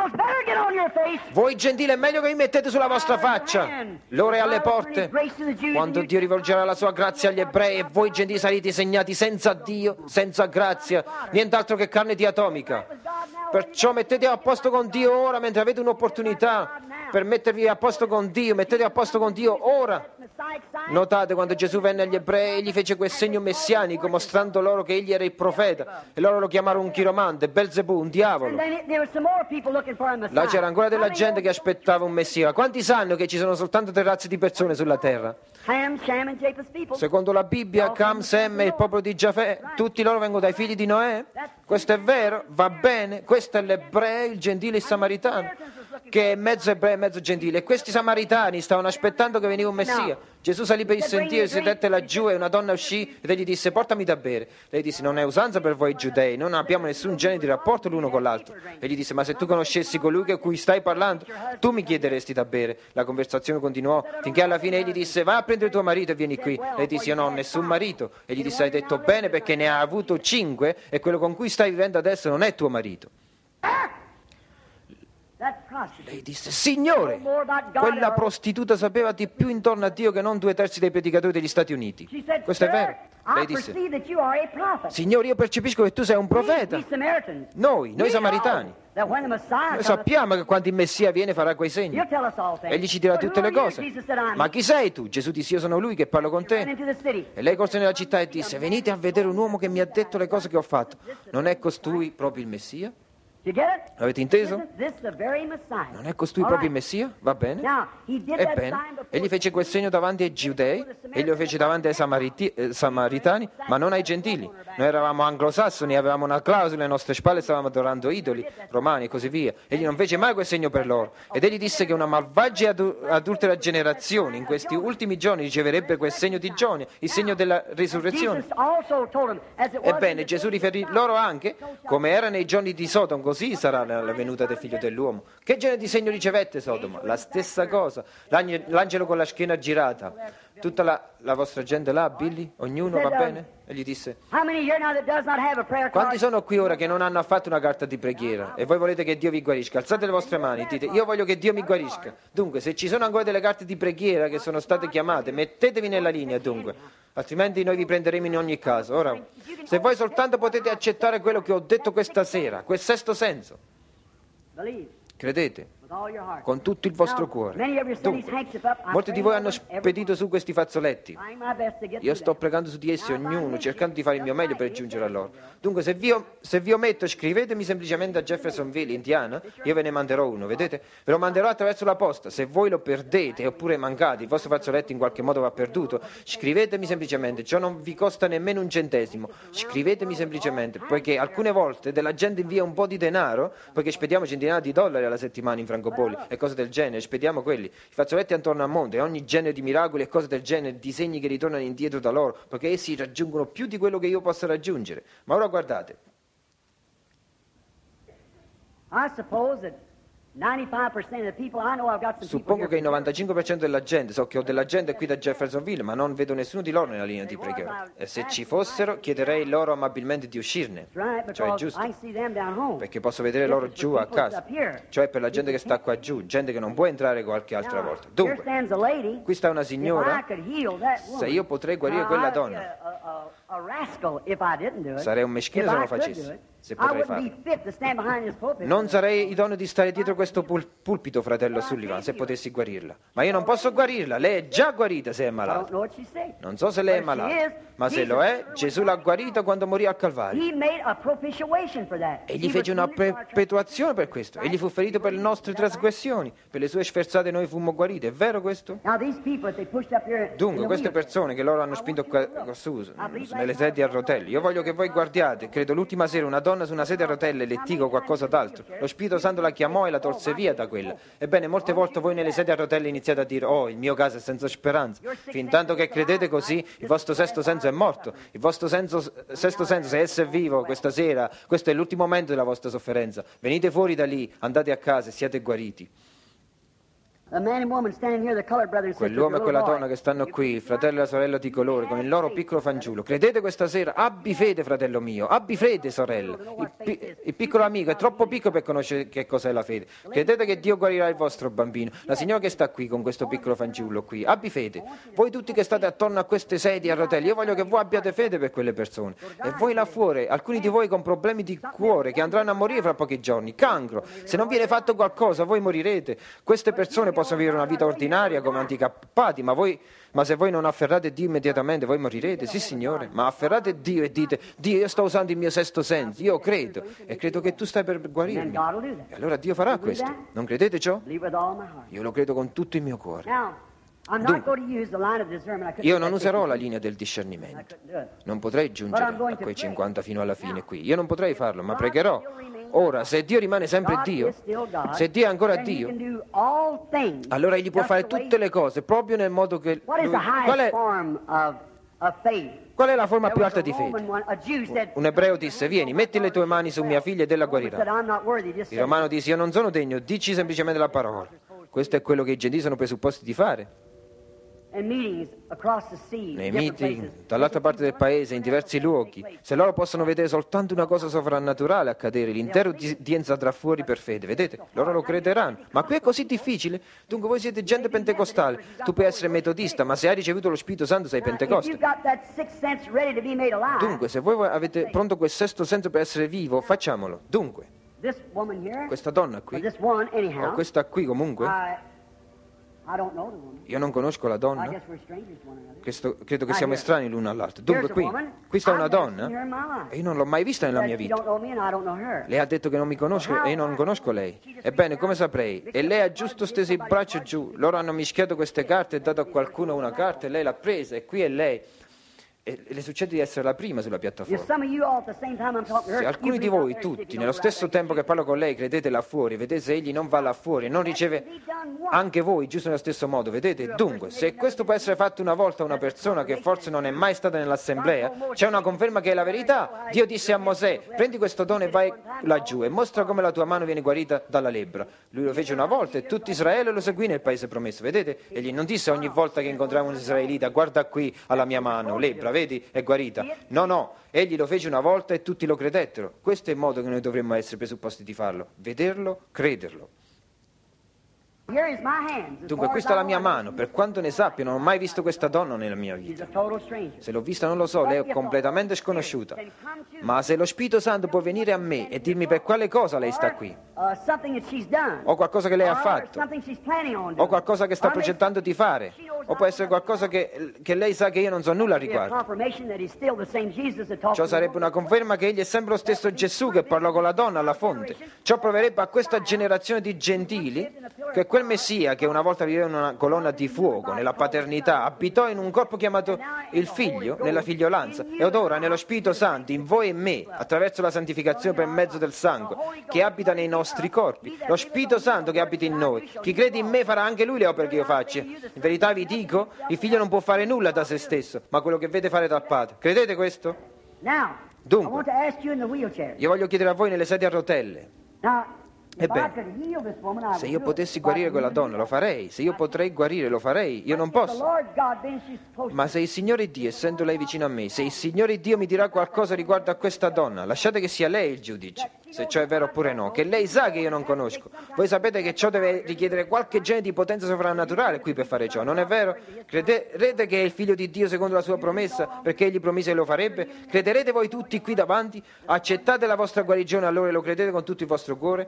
Voi gentili è meglio che vi mettete sulla vostra faccia. L'ora è alle porte. Quando Dio rivolgerà la sua grazia agli ebrei e voi gentili sarete segnati senza Dio, senza grazia, nient'altro che carne diatomica. Perciò mettetevi a posto con Dio ora mentre avete un'opportunità per mettervi a posto con Dio. Mettetevi a posto con Dio ora. Notate, quando Gesù venne agli ebrei, egli fece quel segno messianico mostrando loro che egli era il profeta e loro lo chiamarono un chiromante, Belzebù, un diavolo. Là c'era ancora della gente che aspettava un messia. Quanti sanno che ci sono soltanto tre razze di persone sulla terra? Secondo la Bibbia, Cam, Sem e il popolo di Giafè, tutti loro vengono dai figli di Noè. Questo è vero, va bene. Questo è l'ebreo, il gentile, il samaritano, che è mezzo ebreo e mezzo gentile. E questi samaritani stavano aspettando che veniva un messia. Gesù salì per il sentiero, si sedette laggiù e una donna uscì ed egli disse: portami da bere. Lei disse: non è usanza per voi giudei, non abbiamo nessun genere di rapporto l'uno con l'altro. Egli disse: ma se tu conoscessi colui con cui stai parlando, tu mi chiederesti da bere. La conversazione continuò finché alla fine egli disse: vai a prendere tuo marito e vieni qui. Lei disse: io non ho nessun marito. Egli disse: hai detto bene, perché ne ha avuto cinque e quello con cui stai vivendo adesso non è tuo marito. Lei disse: Signore, quella prostituta sapeva di più intorno a Dio che non due terzi dei predicatori degli Stati Uniti. Questo è vero. Lei disse: Signore, io percepisco che tu sei un profeta. Noi, noi samaritani, noi sappiamo che quando il Messia viene farà quei segni. Egli ci dirà tutte le cose. Ma chi sei tu? Gesù disse: io sono lui che parlo con te. E lei corse nella città e disse: venite a vedere un uomo che mi ha detto le cose che ho fatto. Non è costui proprio il Messia? L'avete inteso? Non è costui proprio il Messia? Va bene? Ebbene, egli fece quel segno davanti ai giudei, egli lo fece davanti ai samariti, eh, samaritani, ma non ai gentili. Noi eravamo anglosassoni, avevamo una clausola alle nostre spalle, stavamo adorando idoli, romani e così via. Egli non fece mai quel segno per loro. Ed egli disse che una malvagia e adu- adultera generazione in questi ultimi giorni riceverebbe quel segno di Giona, il segno della risurrezione. Ebbene, Gesù riferì loro anche, come era nei giorni di Sodoma, così sarà la venuta del figlio dell'uomo. Che genere di segno ricevette Sodoma? La stessa cosa. L'ange- l'angelo con la schiena girata. Tutta la, la vostra gente là, Billy? Ognuno va bene? E gli disse: quanti sono qui ora che non hanno affatto una carta di preghiera e voi volete che Dio vi guarisca? Alzate le vostre mani, dite: io voglio che Dio mi guarisca. Dunque, se ci sono ancora delle carte di preghiera che sono state chiamate, mettetevi nella linea dunque, altrimenti noi vi prenderemo in ogni caso. Ora, se voi soltanto potete accettare quello che ho detto questa sera, quel sesto senso, credete con tutto il vostro cuore. Dunque, molti di voi hanno spedito su questi fazzoletti. Io sto pregando su di essi, ognuno, cercando di fare il mio meglio per giungere a loro. Dunque, se vi, se vi ometto, scrivetemi semplicemente a Jeffersonville, Indiana, io ve ne manderò uno, vedete? Ve lo manderò attraverso la posta. Se voi lo perdete oppure mancate, il vostro fazzoletto in qualche modo va perduto, scrivetemi semplicemente, ciò non vi costa nemmeno un centesimo. Scrivetemi semplicemente, poiché alcune volte della gente invia un po' di denaro, poiché spediamo centinaia di dollari alla settimana in francobolli e cose del genere, spediamo quelli, i fazzoletti attorno al mondo e ogni genere di miracoli e cose del genere, disegni che ritornano indietro da loro, perché essi raggiungono più di quello che io possa raggiungere. Ma ora guardate, Suppongo che il novantacinque per cento della gente, so che ho della gente qui da Jeffersonville, ma non vedo nessuno di loro nella linea di preghiera. E se ci fossero, chiederei loro amabilmente di uscirne. Cioè, è giusto. Perché posso vedere loro giù a casa. Cioè, per la gente che sta qua giù, gente che non può entrare qualche altra volta. Dunque, qui sta una signora. Se io potrei guarire quella donna, sarei un meschino se non lo facessi. Se potrei farlo. Non sarei idoneo di stare dietro questo pul- pulpito, fratello Sullivan, se potessi guarirla. Ma io non posso guarirla, lei è già guarita se è malata. Non so se lei è malata, ma se lo è, Gesù l'ha guarita quando morì al Calvario. E gli fece una perpetuazione per questo. Egli fu ferito per le nostre trasgressioni, per le sue sferzate noi fummo guariti. È vero questo? Dunque, queste persone che loro hanno spinto qua, qua su, nelle sedie a rotelle, io voglio che voi guardiate, credo l'ultima sera una donna su una sedia a rotelle, lettiga o qualcosa d'altro. Lo Spirito Santo la chiamò e la tolse via da quella. Ebbene, molte volte voi nelle sedie a rotelle iniziate a dire: oh, il mio caso è senza speranza. Fintanto che credete così, il vostro sesto senso è morto. Il vostro senso, sesto senso, se esso è vivo questa sera, questo è l'ultimo momento della vostra sofferenza. Venite fuori da lì, andate a casa e siate guariti. Quell'uomo e quella donna che stanno qui, il fratello e la sorella di colore, con il loro piccolo fanciullo. Credete questa sera? Abbi fede, fratello mio, abbi fede, sorella. Il, pi- il piccolo amico è troppo piccolo per conoscere che cos'è la fede. Credete che Dio guarirà il vostro bambino. La signora che sta qui con questo piccolo fanciullo qui, abbi fede. Voi tutti che state attorno a queste sedie a rotelle, io voglio che voi abbiate fede per quelle persone. E voi là fuori, alcuni di voi con problemi di cuore che andranno a morire fra pochi giorni, cancro. Se non viene fatto qualcosa, voi morirete. Queste persone possono vivere una vita ordinaria come anticappati, ma voi, ma se voi non afferrate Dio immediatamente, voi morirete. Sì, Signore, ma afferrate Dio e dite: Dio, io sto usando il mio sesto senso, io credo, e credo che tu stai per guarirmi. E allora Dio farà questo. Non credete ciò? Io lo credo con tutto il mio cuore. Dunque, io non userò la linea del discernimento. Non potrei giungere a quei cinquanta fino alla fine qui. Io non potrei farlo, ma pregherò. Ora, se Dio rimane sempre Dio, se Dio è ancora Dio, allora Egli può fare tutte le cose proprio nel modo che Lui... Qual è, qual è la forma più alta di fede? Un ebreo disse: vieni, metti le tue mani su mia figlia ed ella guarirà. Il romano disse: io non sono degno, dici semplicemente la parola. Questo è quello che i gentili sono presupposti di fare. Nei meeting, dall'altra parte del paese, in diversi luoghi, se loro possono vedere soltanto una cosa sovrannaturale accadere, l'intera udienza andrà fuori per fede, vedete? Loro lo crederanno. Ma qui è così difficile? Dunque voi siete gente pentecostale, tu puoi essere metodista, ma se hai ricevuto lo Spirito Santo sei pentecoste. Dunque, se voi avete pronto quel sesto senso per essere vivo, facciamolo. Dunque, questa donna qui, o questa qui comunque, io non conosco la donna, Questo, credo che siamo estranei l'uno all'altro. Dunque qui, qui sta una donna e io non l'ho mai vista nella mia vita. Lei ha detto che non mi conosce e io non conosco lei. Ebbene, come saprei? E lei ha giusto steso il braccio giù. Loro hanno mischiato queste carte e dato a qualcuno una carta e lei l'ha presa e qui è lei. E le succede di essere la prima sulla piattaforma. Se alcuni di voi, tutti, nello stesso tempo che parlo con lei, credete là fuori, vedete se egli non va là fuori e non riceve anche voi, giusto nello stesso modo, vedete? Dunque, se questo può essere fatto una volta a una persona che forse non è mai stata nell'assemblea, c'è una conferma che è la verità. Dio disse a Mosè: prendi questo dono e vai laggiù e mostra come la tua mano viene guarita dalla lebbra. Lui lo fece una volta e tutto Israele lo seguì nel paese promesso, vedete? Egli non disse ogni volta che incontrava un israelita: guarda qui alla mia mano, lebbra, vedi, è guarita. No, no, egli lo fece una volta e tutti lo credettero. Questo è il modo che noi dovremmo essere presupposti di farlo: vederlo, crederlo. Dunque questa è la mia mano, per quanto ne sappia non ho mai visto questa donna nella mia vita. Se l'ho vista non lo so, lei è completamente sconosciuta. Ma se lo Spirito Santo può venire a me e dirmi per quale cosa lei sta qui, o qualcosa che lei ha fatto, o qualcosa che sta progettando di fare, o può essere qualcosa che, che lei sa che io non so nulla al riguardo, ciò sarebbe una conferma che egli è sempre lo stesso Gesù che parlò con la donna alla fonte. Ciò proverebbe a questa generazione di gentili che quel Messia che una volta viveva in una colonna di fuoco, nella paternità, abitò in un corpo chiamato il Figlio, nella figliolanza, e ed ora nello Spirito Santo, in voi e me, attraverso la santificazione per mezzo del sangue, che abita nei nostri corpi, lo Spirito Santo che abita in noi. Chi crede in me farà anche lui le opere che io faccio. In verità vi dico, il Figlio non può fare nulla da se stesso, ma quello che vede fare dal Padre. Credete questo? Dunque, io voglio chiedere a voi nelle sedie a rotelle. Ebbene, se io potessi guarire quella donna, lo farei. Se io potrei guarire, lo farei. Io non posso. Ma se il Signore Dio, essendo lei vicino a me, se il Signore Dio mi dirà qualcosa riguardo a questa donna, lasciate che sia lei il giudice, se ciò è vero oppure no, che lei sa che io non conosco. Voi sapete che ciò deve richiedere qualche genere di potenza sovrannaturale qui per fare ciò, non è vero? Crederete che è il Figlio di Dio secondo la sua promessa, perché egli promise che lo farebbe? Crederete voi tutti qui davanti? Accettate la vostra guarigione allora e lo credete con tutto il vostro cuore?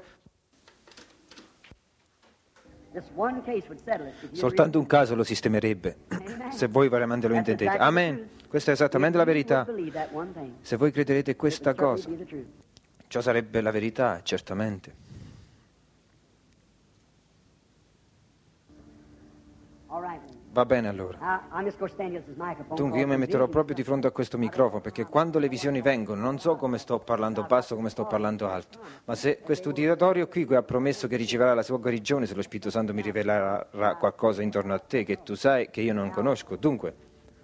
Soltanto un caso lo sistemerebbe, se voi veramente lo intendete. Amen. Questa è esattamente la verità. Se voi crederete questa cosa, ciò sarebbe la verità, certamente. Va bene allora. Dunque io mi metterò proprio di fronte a questo microfono, perché quando le visioni vengono non so come sto parlando basso, come sto parlando alto, ma se questo uditorio qui ha promesso che riceverà la sua guarigione, se lo Spirito Santo mi rivelerà qualcosa intorno a te che tu sai che io non conosco, dunque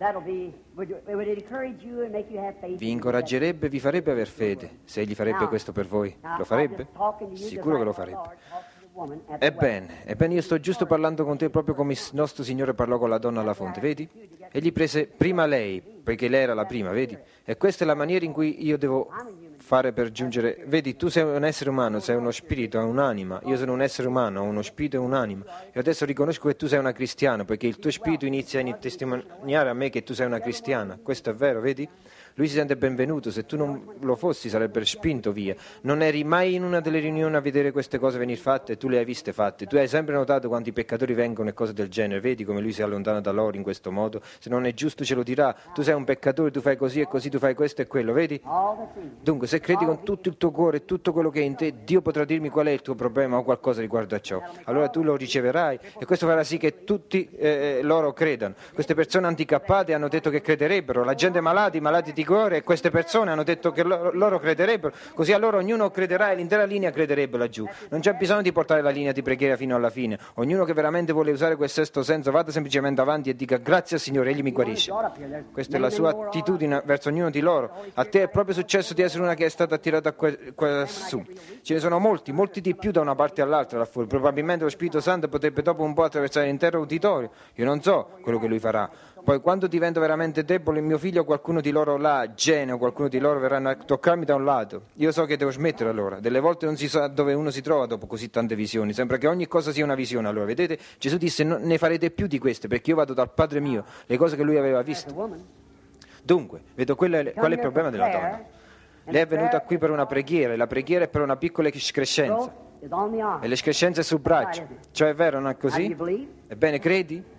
vi incoraggerebbe, vi farebbe aver fede. Se egli farebbe questo per voi, lo farebbe? Sicuro che lo farebbe. Ebbene, ebbene io sto giusto parlando con te proprio come il nostro Signore parlò con la donna alla fonte, vedi? Egli prese prima lei, poiché lei era la prima, vedi? E questa è la maniera in cui io devo fare per giungere. Vedi, tu sei un essere umano, sei uno spirito, hai un'anima. Io sono un essere umano, ho uno spirito e un'anima. E adesso riconosco che tu sei una cristiana, poiché il tuo spirito inizia a testimoniare a me che tu sei una cristiana. Questo è vero, vedi? Lui si sente benvenuto, se tu non lo fossi sarebbe spinto via. Non eri mai in una delle riunioni a vedere queste cose venire fatte, tu le hai viste fatte. Tu hai sempre notato quanti peccatori vengono e cose del genere, vedi come lui si allontana da loro in questo modo? Se non è giusto ce lo dirà, tu sei un peccatore, tu fai così e così, tu fai questo e quello, vedi? Dunque se credi con tutto il tuo cuore e tutto quello che è in te, Dio potrà dirmi qual è il tuo problema o qualcosa riguardo a ciò. Allora tu lo riceverai e questo farà sì che tutti eh, loro credano. Queste persone handicappate hanno detto che crederebbero, la gente malati, malati di cuore, e queste persone hanno detto che loro, loro crederebbero, così allora ognuno crederà e l'intera linea crederebbe laggiù. Non c'è bisogno di portare la linea di preghiera fino alla fine. Ognuno che veramente vuole usare quel sesto senso vada semplicemente avanti e dica grazie al Signore, egli mi guarisce. Questa è la sua attitudine verso ognuno di loro. A te è proprio successo di essere una che è stata attirata qua, qua su. Ce ne sono molti, molti di più da una parte all'altra là fuori. Probabilmente lo Spirito Santo potrebbe dopo un po' attraversare l'intero uditorio. Io non so quello che lui farà. Poi quando divento veramente debole, il mio figlio o qualcuno di loro là, Gene o qualcuno di loro verranno a toccarmi da un lato. Io so che devo smettere allora. Delle volte non si sa dove uno si trova dopo così tante visioni. Sembra che ogni cosa sia una visione. Allora, vedete, Gesù disse no, ne farete più di queste perché io vado dal Padre mio, le cose che lui aveva visto. Dunque, vedo qual è, qual è il problema della donna. Lei è venuta qui per una preghiera e la preghiera è per una piccola excrescenza. E l'escrescenza è sul braccio. Cioè è vero, non è così? Ebbene, credi?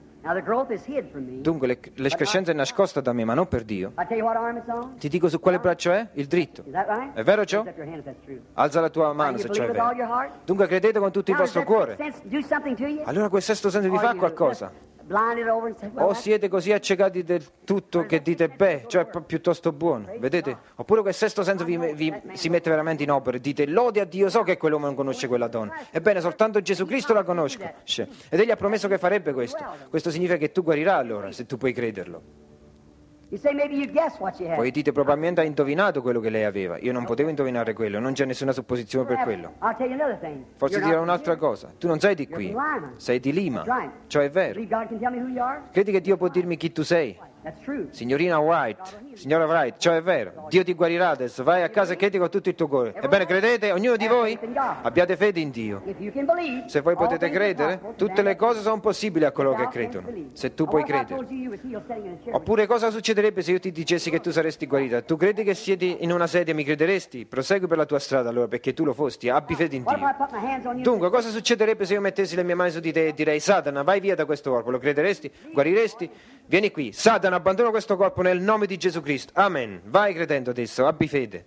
Dunque l'escrescenza è nascosta da me, ma non per Dio. Ti dico su quale braccio è? Il dritto. È vero ciò? Alza la tua mano se ciò è vero. Dunque credete con tutto il vostro cuore. Allora quel sesto senso vi fa qualcosa. O siete così accecati del tutto che dite beh, cioè è piuttosto buono, vedete? Oppure quel sesto senso vi, vi, si mette veramente in opera e dite lode a Dio, so che quell'uomo non conosce quella donna. Ebbene, soltanto Gesù Cristo la conosce ed egli ha promesso che farebbe questo. Questo significa che tu guarirai allora, se tu puoi crederlo. Poi dite probabilmente ha indovinato quello che lei aveva. Io non potevo indovinare quello, non c'è nessuna supposizione per quello. Forse dirò un'altra cosa. Tu non sei di qui, sei di Lima. Ciò è vero. Credi che Dio può dirmi chi tu sei? Signorina White, signora Wright, ciò è vero. Dio ti guarirà adesso. Vai a casa e credi con tutto il tuo cuore. Ebbene, credete, ognuno di voi? Abbiate fede in Dio. Se voi potete credere, tutte le cose sono possibili a coloro che credono. Se tu puoi credere. Oppure cosa succederebbe se io ti dicessi che tu saresti guarita? Tu credi che siedi in una sedia e mi crederesti? Prosegui per la tua strada allora, perché tu lo fosti. Abbi fede in Dio. Dunque, cosa succederebbe se io mettessi le mie mani su di te e direi Satana, vai via da questo corpo? Lo crederesti? Guariresti? Vieni qui. Satana, abbandono questo corpo nel nome di Gesù Cristo. Amen. Vai credendo adesso, abbi fede.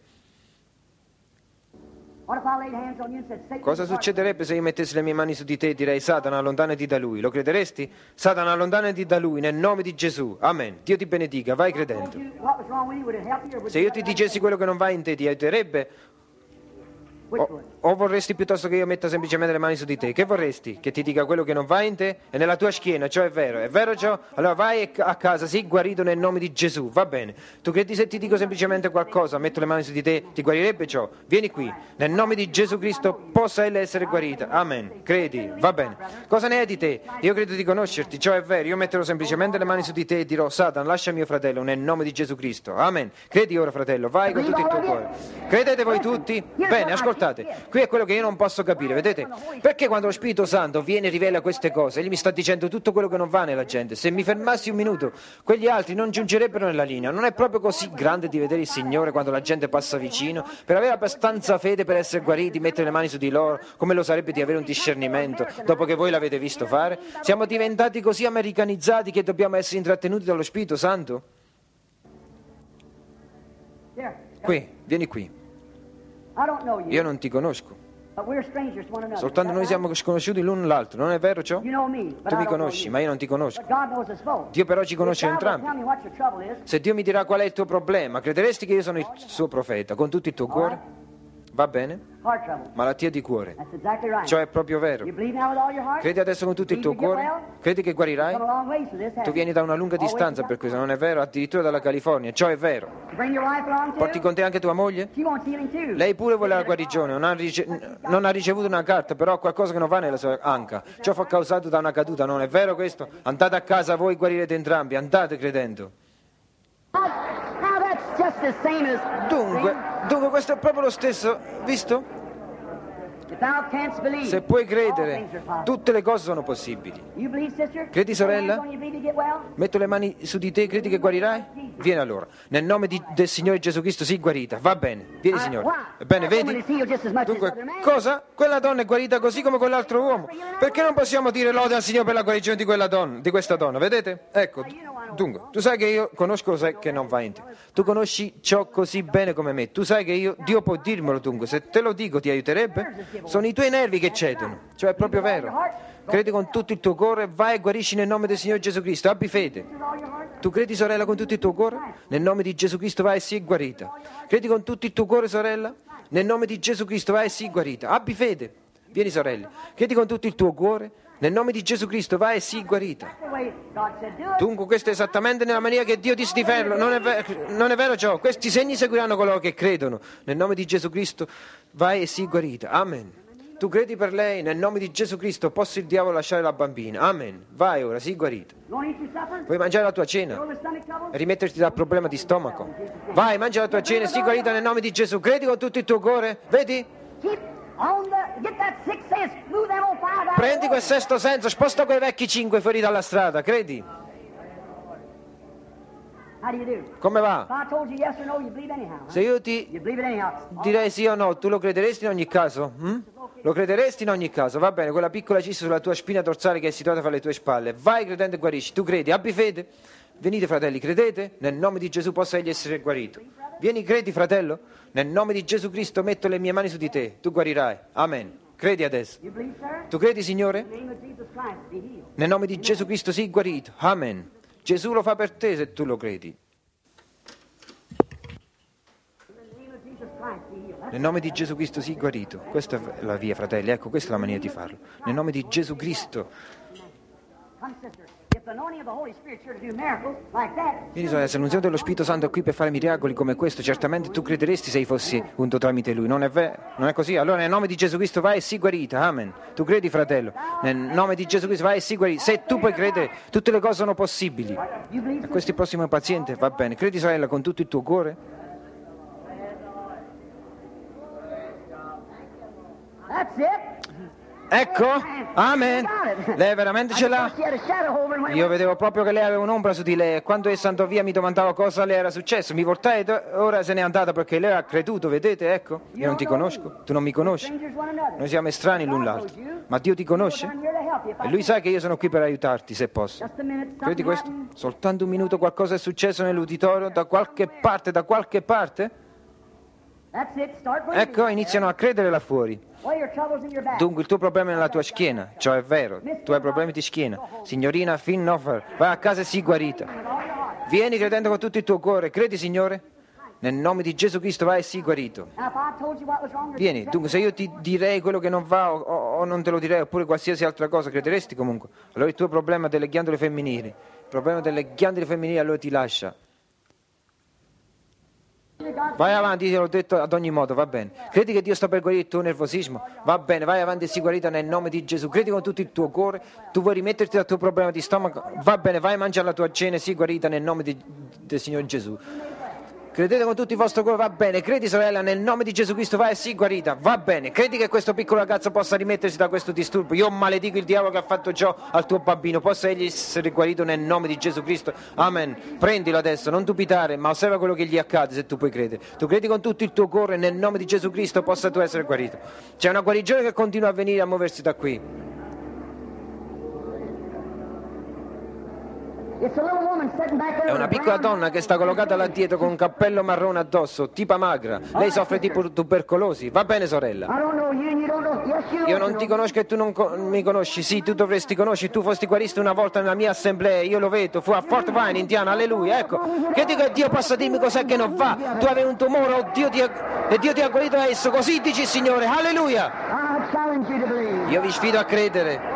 Cosa succederebbe se io mettessi le mie mani su di te e direi Satana, allontanati da lui? Lo crederesti? Satana, allontanati da lui nel nome di Gesù. Amen. Dio ti benedica, vai credendo. Se io ti dicessi quello che non va in te, ti aiuterebbe? O, o vorresti piuttosto che io metta semplicemente le mani su di te? Che vorresti? Che ti dica quello che non va in te? È nella tua schiena, ciò è vero. È vero ciò? Allora vai a casa, sii guarito nel nome di Gesù, va bene. Tu credi se ti dico semplicemente qualcosa, metto le mani su di te, ti guarirebbe ciò? Vieni qui, nel nome di Gesù Cristo possa ella essere guarita. Amen. Credi? Va bene. Cosa ne è di te? Io credo di conoscerti, ciò è vero. Io metterò semplicemente le mani su di te e dirò, Satan, lascia mio fratello nel nome di Gesù Cristo. Amen. Credi ora, fratello, vai con tutto il tuo cuore. Credete voi tutti? Bene, ascoltate. Qui è quello che io non posso capire, vedete? Perché quando lo Spirito Santo viene e rivela queste cose, egli mi sta dicendo tutto quello che non va nella gente. Se mi fermassi un minuto, quegli altri non giungerebbero nella linea. Non è proprio così grande di vedere il Signore quando la gente passa vicino, per avere abbastanza fede per essere guariti, mettere le mani su di loro, come lo sarebbe di avere un discernimento, dopo che voi l'avete visto fare? Siamo diventati così americanizzati che dobbiamo essere intrattenuti dallo Spirito Santo? Qui, vieni qui. Io non ti conosco, soltanto noi siamo sconosciuti l'uno l'altro, non è vero ciò? Tu mi conosci, ma io non ti conosco. Dio però ci conosce entrambi. Se Dio mi dirà qual è il tuo problema, crederesti che io sono il suo profeta, con tutto il tuo cuore? Va bene? Malattia di cuore. Ciò è proprio vero. Credi adesso con tutto il tuo cuore? Credi che guarirai? Tu vieni da una lunga distanza per questo, non è vero? Addirittura dalla California. Ciò è vero. Porti con te anche tua moglie? Lei pure vuole la guarigione. Non ha, rice- non ha ricevuto una carta, però ha qualcosa che non va nella sua anca. Ciò fu causato da una caduta, non è vero questo? Andate a casa, voi guarirete entrambi. Andate credendo. Dunque, dunque questo è proprio lo stesso, visto? Se puoi credere, tutte le cose sono possibili. Credi, sorella? Metto le mani su di te, credi che guarirai? Vieni allora. Nel nome di, del Signore Gesù Cristo sii guarita. Va bene, vieni Signore. Ebbene, vedi? Dunque, cosa? Quella donna è guarita così come quell'altro uomo. Perché non possiamo dire lode al Signore per la guarigione di quella donna, di questa donna? Vedete? Ecco. Dunque, tu sai che io conosco cosa che non va in te. Tu conosci ciò così bene come me. Tu sai che io, Dio può dirmelo dunque. Se te lo dico ti aiuterebbe? Sono i tuoi nervi che cedono. Cioè è proprio vero. Credi con tutto il tuo cuore, vai e guarisci nel nome del Signore Gesù Cristo. Abbi fede. Tu credi, sorella, con tutto il tuo cuore? Nel nome di Gesù Cristo vai e sii guarita. Credi con tutto il tuo cuore, sorella? Nel nome di Gesù Cristo vai e sii guarita. Abbi fede. Vieni, sorella. Credi con tutto il tuo cuore? Nel nome di Gesù Cristo vai e sii guarita. Dunque questo è esattamente nella maniera che Dio disse di farlo. Non è, ver- non è vero ciò? Questi segni seguiranno coloro che credono. Nel nome di Gesù Cristo vai e sii guarita. Amen. Tu credi per lei? Nel nome di Gesù Cristo possa il diavolo lasciare la bambina. Amen. Vai ora, sii guarita. Vuoi mangiare la tua cena e rimetterti dal problema di stomaco? Vai, mangia la tua cena e sii guarita nel nome di Gesù. Credi con tutto il tuo cuore? Vedi? Prendi quel sesto senso, sposta quei vecchi cinque fuori dalla strada, credi? Come va? Se io ti direi sì o no, tu lo crederesti in ogni caso? Hm? Lo crederesti in ogni caso? Va bene, quella piccola cissa sulla tua spina dorsale che è situata fra le tue spalle. Vai credendo e guarisci. Tu credi, abbi fede. Venite fratelli, credete? Nel nome di Gesù possa egli essere guarito. Vieni, credi fratello? Nel nome di Gesù Cristo metto le mie mani su di te. Tu guarirai. Amen. Credi adesso. Tu credi, Signore? Nel nome di Gesù Cristo sii guarito. Amen. Gesù lo fa per te se tu lo credi. Nel nome di Gesù Cristo sii guarito. Questa è la via, fratelli. Ecco, questa è la maniera di farlo. Nel nome di Gesù Cristo. Vieni, sorella, se l'unzione dello Spirito Santo è qui per fare miracoli come questo, certamente tu crederesti se fossi unto tramite Lui. Non è vero? Non è così? Allora nel nome di Gesù Cristo vai e sii guarita. Amen. Tu credi, fratello? Nel nome di Gesù Cristo vai e sii guarita. Se tu puoi credere, tutte le cose sono possibili. E questo è il prossimo paziente? Va bene. Credi, sorella, con tutto il tuo cuore? That's it. Ecco, amen. Lei veramente ce l'ha? Io vedevo proprio che lei aveva un'ombra su di lei e quando essa andò via mi domandavo cosa le era successo. Mi portai e ora se n'è andata perché lei ha creduto, vedete, ecco. Io non ti conosco, tu non mi conosci. Noi siamo estranei l'un l'altro, ma Dio ti conosce e Lui sa che io sono qui per aiutarti se posso. Credi questo? Soltanto un minuto qualcosa è successo nell'uditorio, da qualche parte, da qualche parte? Ecco, iniziano a credere là fuori. Dunque il tuo problema è nella tua schiena, ciò è vero, tu hai problemi di schiena. Signorina Finnofer, vai a casa e sii guarita. Vieni credendo con tutto il tuo cuore, credi, Signore? Nel nome di Gesù Cristo vai e sii guarito. Now, if I told you what was wrong, Vieni, dunque se io ti direi quello che non va o, o non te lo direi oppure qualsiasi altra cosa, crederesti comunque? Allora il tuo problema delle ghiandole femminili, il problema delle ghiandole femminili allora ti lascia. Vai avanti, io l'ho detto ad ogni modo, va bene. Credi che Dio sta per guarire il tuo nervosismo? Va bene, vai avanti e sii guarita nel nome di Gesù. Credi con tutto il tuo cuore, tu vuoi rimetterti dal tuo problema di stomaco? Va bene, vai a mangiare la tua cena e sii guarita nel nome di, del Signore Gesù. Credete con tutto il vostro cuore, va bene. Credi, sorella, nel nome di Gesù Cristo, vai e sii guarita, va bene. Credi che questo piccolo ragazzo possa rimettersi da questo disturbo? Io maledico il diavolo che ha fatto ciò al tuo bambino. Possa egli essere guarito nel nome di Gesù Cristo. Amen. Prendilo adesso, non dubitare, ma osserva quello che gli accade, se tu puoi credere. Tu credi con tutto il tuo cuore, nel nome di Gesù Cristo, possa tu essere guarito. C'è una guarigione che continua a venire, a muoversi da qui. È una piccola donna che sta collocata là dietro con un cappello marrone addosso, tipa magra. Lei soffre di tubercolosi. Va bene, sorella? Io non ti conosco e tu non co- mi conosci. Sì, tu dovresti conoscere. Tu fosti guarito una volta nella mia assemblea. Io lo vedo. Fu a Fort Wayne, Indiana. Alleluia. Ecco. Che dico che Dio possa dirmi cos'è che non va. Tu avevi un tumore oh, Dio ti ha... e Dio ti ha guarito da esso. Così dici il Signore. Alleluia. Io vi sfido a credere.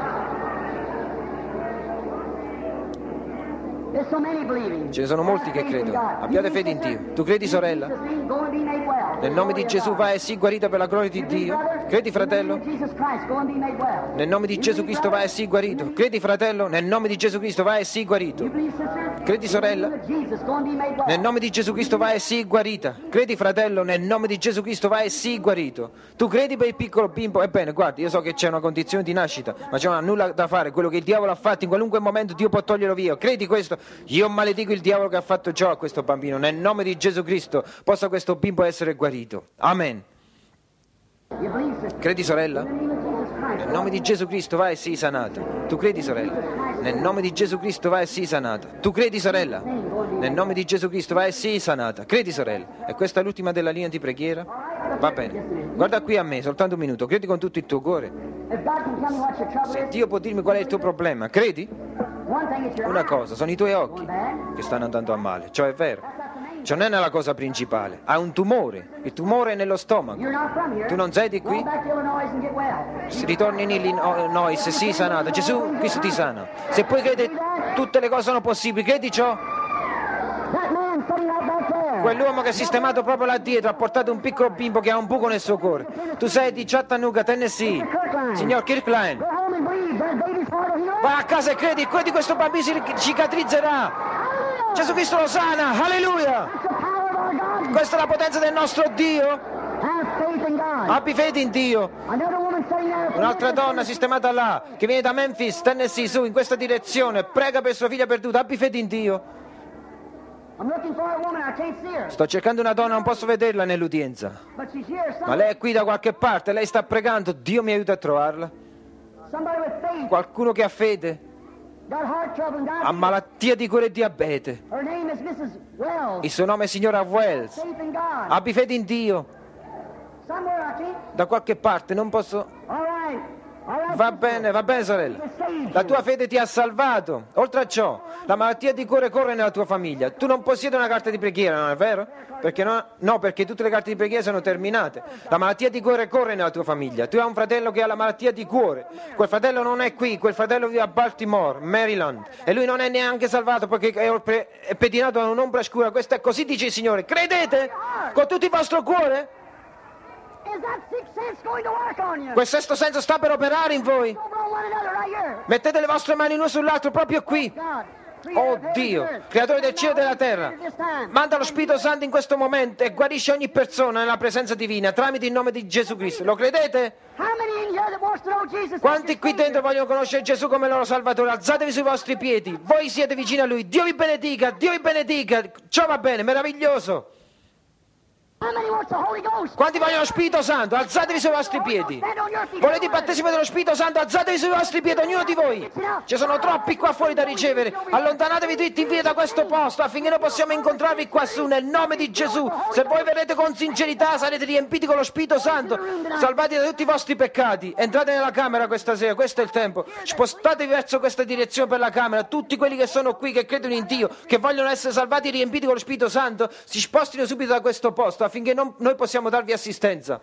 Ce ne sono molti che credono. Abbiate fede in Dio. Tu credi, sorella? Nel nome di Gesù vai e sii guarita per la gloria di Dio. Credi, fratello? Nel nome di Gesù Cristo vai e sii guarito. Credi, fratello? Nel nome di Gesù Cristo vai e sii guarito. Credi, sorella? Nel nome di Gesù Cristo vai e sii guarita. Credi, fratello? Nel nome di Gesù Cristo vai e sii guarito. Tu credi per il piccolo bimbo? Ebbene, guardi, io so che c'è una condizione di nascita, ma c'è nulla da fare. Quello che il diavolo ha fatto in qualunque momento Dio può toglierlo via. Credi questo? Io maledico il diavolo che ha fatto ciò a questo bambino. Nel nome di Gesù Cristo possa questo bimbo essere guarito. Amen. Credi, sorella? Nel nome di Gesù Cristo vai e sii sanata. Tu credi, sorella? Nel nome di Gesù Cristo vai e sii sanata. Tu credi, sorella? Nel nome di Gesù Cristo vai e sii sanata. Credi, sorella? E questa è l'ultima della linea di preghiera? Va bene. Guarda qui a me, soltanto un minuto. Credi con tutto il tuo cuore? Se Dio può dirmi qual è il tuo problema, credi? Una cosa, sono i tuoi occhi che stanno andando a male, ciò è vero. Ciò non è la cosa principale. Hai un tumore, il tumore è nello stomaco. Tu non sei di qui? Se ritorni in Illinois, sii sanato. Gesù Cristo ti sana. Se poi credi tutte le cose sono possibili, credi ciò? Quell'uomo che è sistemato proprio là dietro ha portato un piccolo bimbo che ha un buco nel suo cuore. Tu sei di Chattanooga, Tennessee. Signor Kirkland, vai a casa e credi, credi questo bambino si cicatrizzerà. Gesù Cristo lo sana, alleluia. Questa è la potenza del nostro Dio. Abbi fede in Dio. Un'altra donna sistemata là, che viene da Memphis, Tennessee, su, in questa direzione, prega per sua figlia perduta, abbi fede in Dio. Sto cercando una donna, non posso vederla nell'udienza, ma lei è qui da qualche parte, lei sta pregando, Dio mi aiuta a trovarla. Qualcuno che ha fede, ha malattia di cuore e diabete. Il suo nome è signora Wells. Abbi fede in Dio. Da qualche parte, non posso... Va bene, va bene, sorella. La tua fede ti ha salvato. Oltre a ciò, la malattia di cuore corre nella tua famiglia. Tu non possiedi una carta di preghiera, non è vero? Perché no, no, perché tutte le carte di preghiera sono terminate. La malattia di cuore corre nella tua famiglia. Tu hai un fratello che ha la malattia di cuore. Quel fratello non è qui, quel fratello vive a Baltimore, Maryland. E lui non è neanche salvato perché è, è pettinato da un'ombra scura. Questo è così, dice il Signore. Credete? Con tutto il vostro cuore? Quel sesto senso sta per operare in voi. Mettete le vostre mani l'uno sull'altro proprio qui. Oh Dio, creatore del cielo e della terra, manda lo Spirito Santo in questo momento e guarisce ogni persona nella presenza divina tramite il nome di Gesù Cristo. Lo credete? Quanti qui dentro vogliono conoscere Gesù come loro Salvatore? Alzatevi sui vostri piedi. Voi siete vicini a Lui. Dio vi benedica, Dio vi benedica. Ciò va bene, meraviglioso. How many wants the Holy Ghost? Quanti vogliono lo Spirito Santo? Alzatevi sui vostri piedi. Volete il battesimo dello Spirito Santo? Alzatevi sui vostri piedi, ognuno di voi. Ci sono troppi qua fuori da ricevere. Allontanatevi dritti in via da questo posto affinché noi possiamo incontrarvi qua su nel nome di Gesù. Se voi verrete con sincerità sarete riempiti con lo Spirito Santo, salvati da tutti i vostri peccati. Entrate nella camera questa sera, questo è il tempo. Spostatevi verso questa direzione per la camera. Tutti quelli che sono qui, che credono in Dio, che vogliono essere salvati e riempiti con lo Spirito Santo, si spostino subito da questo posto affinché non, noi possiamo darvi assistenza.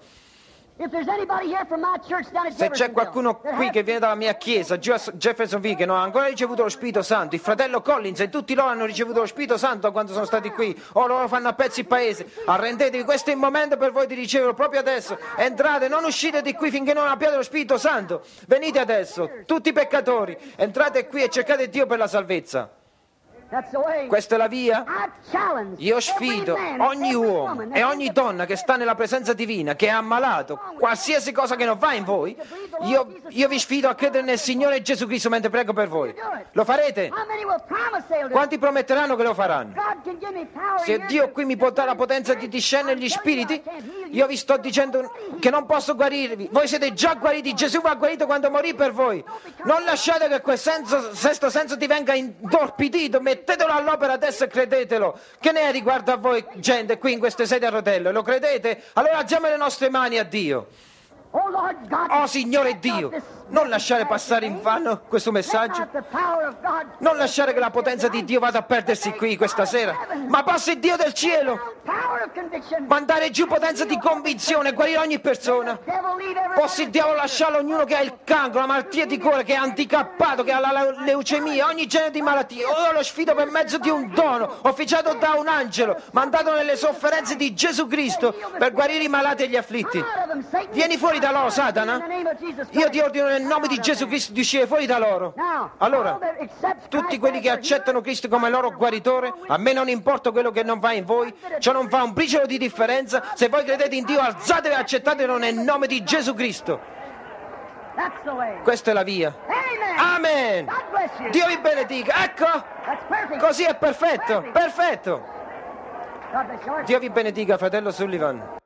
Se c'è qualcuno qui che viene dalla mia chiesa, Jeffersonville, che non ha ancora ricevuto lo Spirito Santo, il fratello Collins e tutti loro hanno ricevuto lo Spirito Santo da quando sono stati qui, o loro fanno a pezzi il paese, arrendetevi, questo è il momento per voi di riceverlo proprio adesso. Entrate, non uscite di qui finché non abbiate lo Spirito Santo. Venite adesso, tutti i peccatori, entrate qui e cercate Dio per la salvezza. Questa è la via? Io sfido ogni uomo e ogni donna che sta nella presenza divina, che è ammalato, qualsiasi cosa che non va in voi, io, io vi sfido a credere nel Signore Gesù Cristo mentre prego per voi. Lo farete? Quanti prometteranno che lo faranno? Se Dio qui mi può dare la potenza di discernere gli spiriti, io vi sto dicendo che non posso guarirvi. Voi siete già guariti, Gesù vi ha guarito quando morì per voi. Non lasciate che quel senso, sesto senso ti venga intorpidito. Mettetelo all'opera adesso e credetelo. Che ne è riguardo a voi, gente, qui in queste sedie a rotelle? Lo credete? Allora alziamo le nostre mani a Dio. Oh Signore Dio, non lasciare passare in vano questo messaggio. Non lasciare che la potenza di Dio vada a perdersi qui questa sera. Ma possa il Dio del cielo mandare giù potenza di convinzione e guarire ogni persona. Possa il diavolo lasciare ognuno che ha il cancro, la malattia di cuore, che è handicappato, che ha la leucemia, ogni genere di malattia. Io lo sfido per mezzo di un dono officiato da un angelo, mandato nelle sofferenze di Gesù Cristo per guarire i malati e gli afflitti. Vieni fuori da loro, Satana. Io ti ordino nel nome di Gesù Cristo di uscire fuori da loro. Allora, tutti quelli che accettano Cristo come loro guaritore, a me non importa quello che non va in voi, ciò non fa un briciolo di differenza. Se voi credete in Dio, alzatevi e accettatelo nel nome di Gesù Cristo. Questa è la via. Amen. Dio vi benedica. Ecco, così è perfetto, perfetto. Dio vi benedica, fratello Sullivan.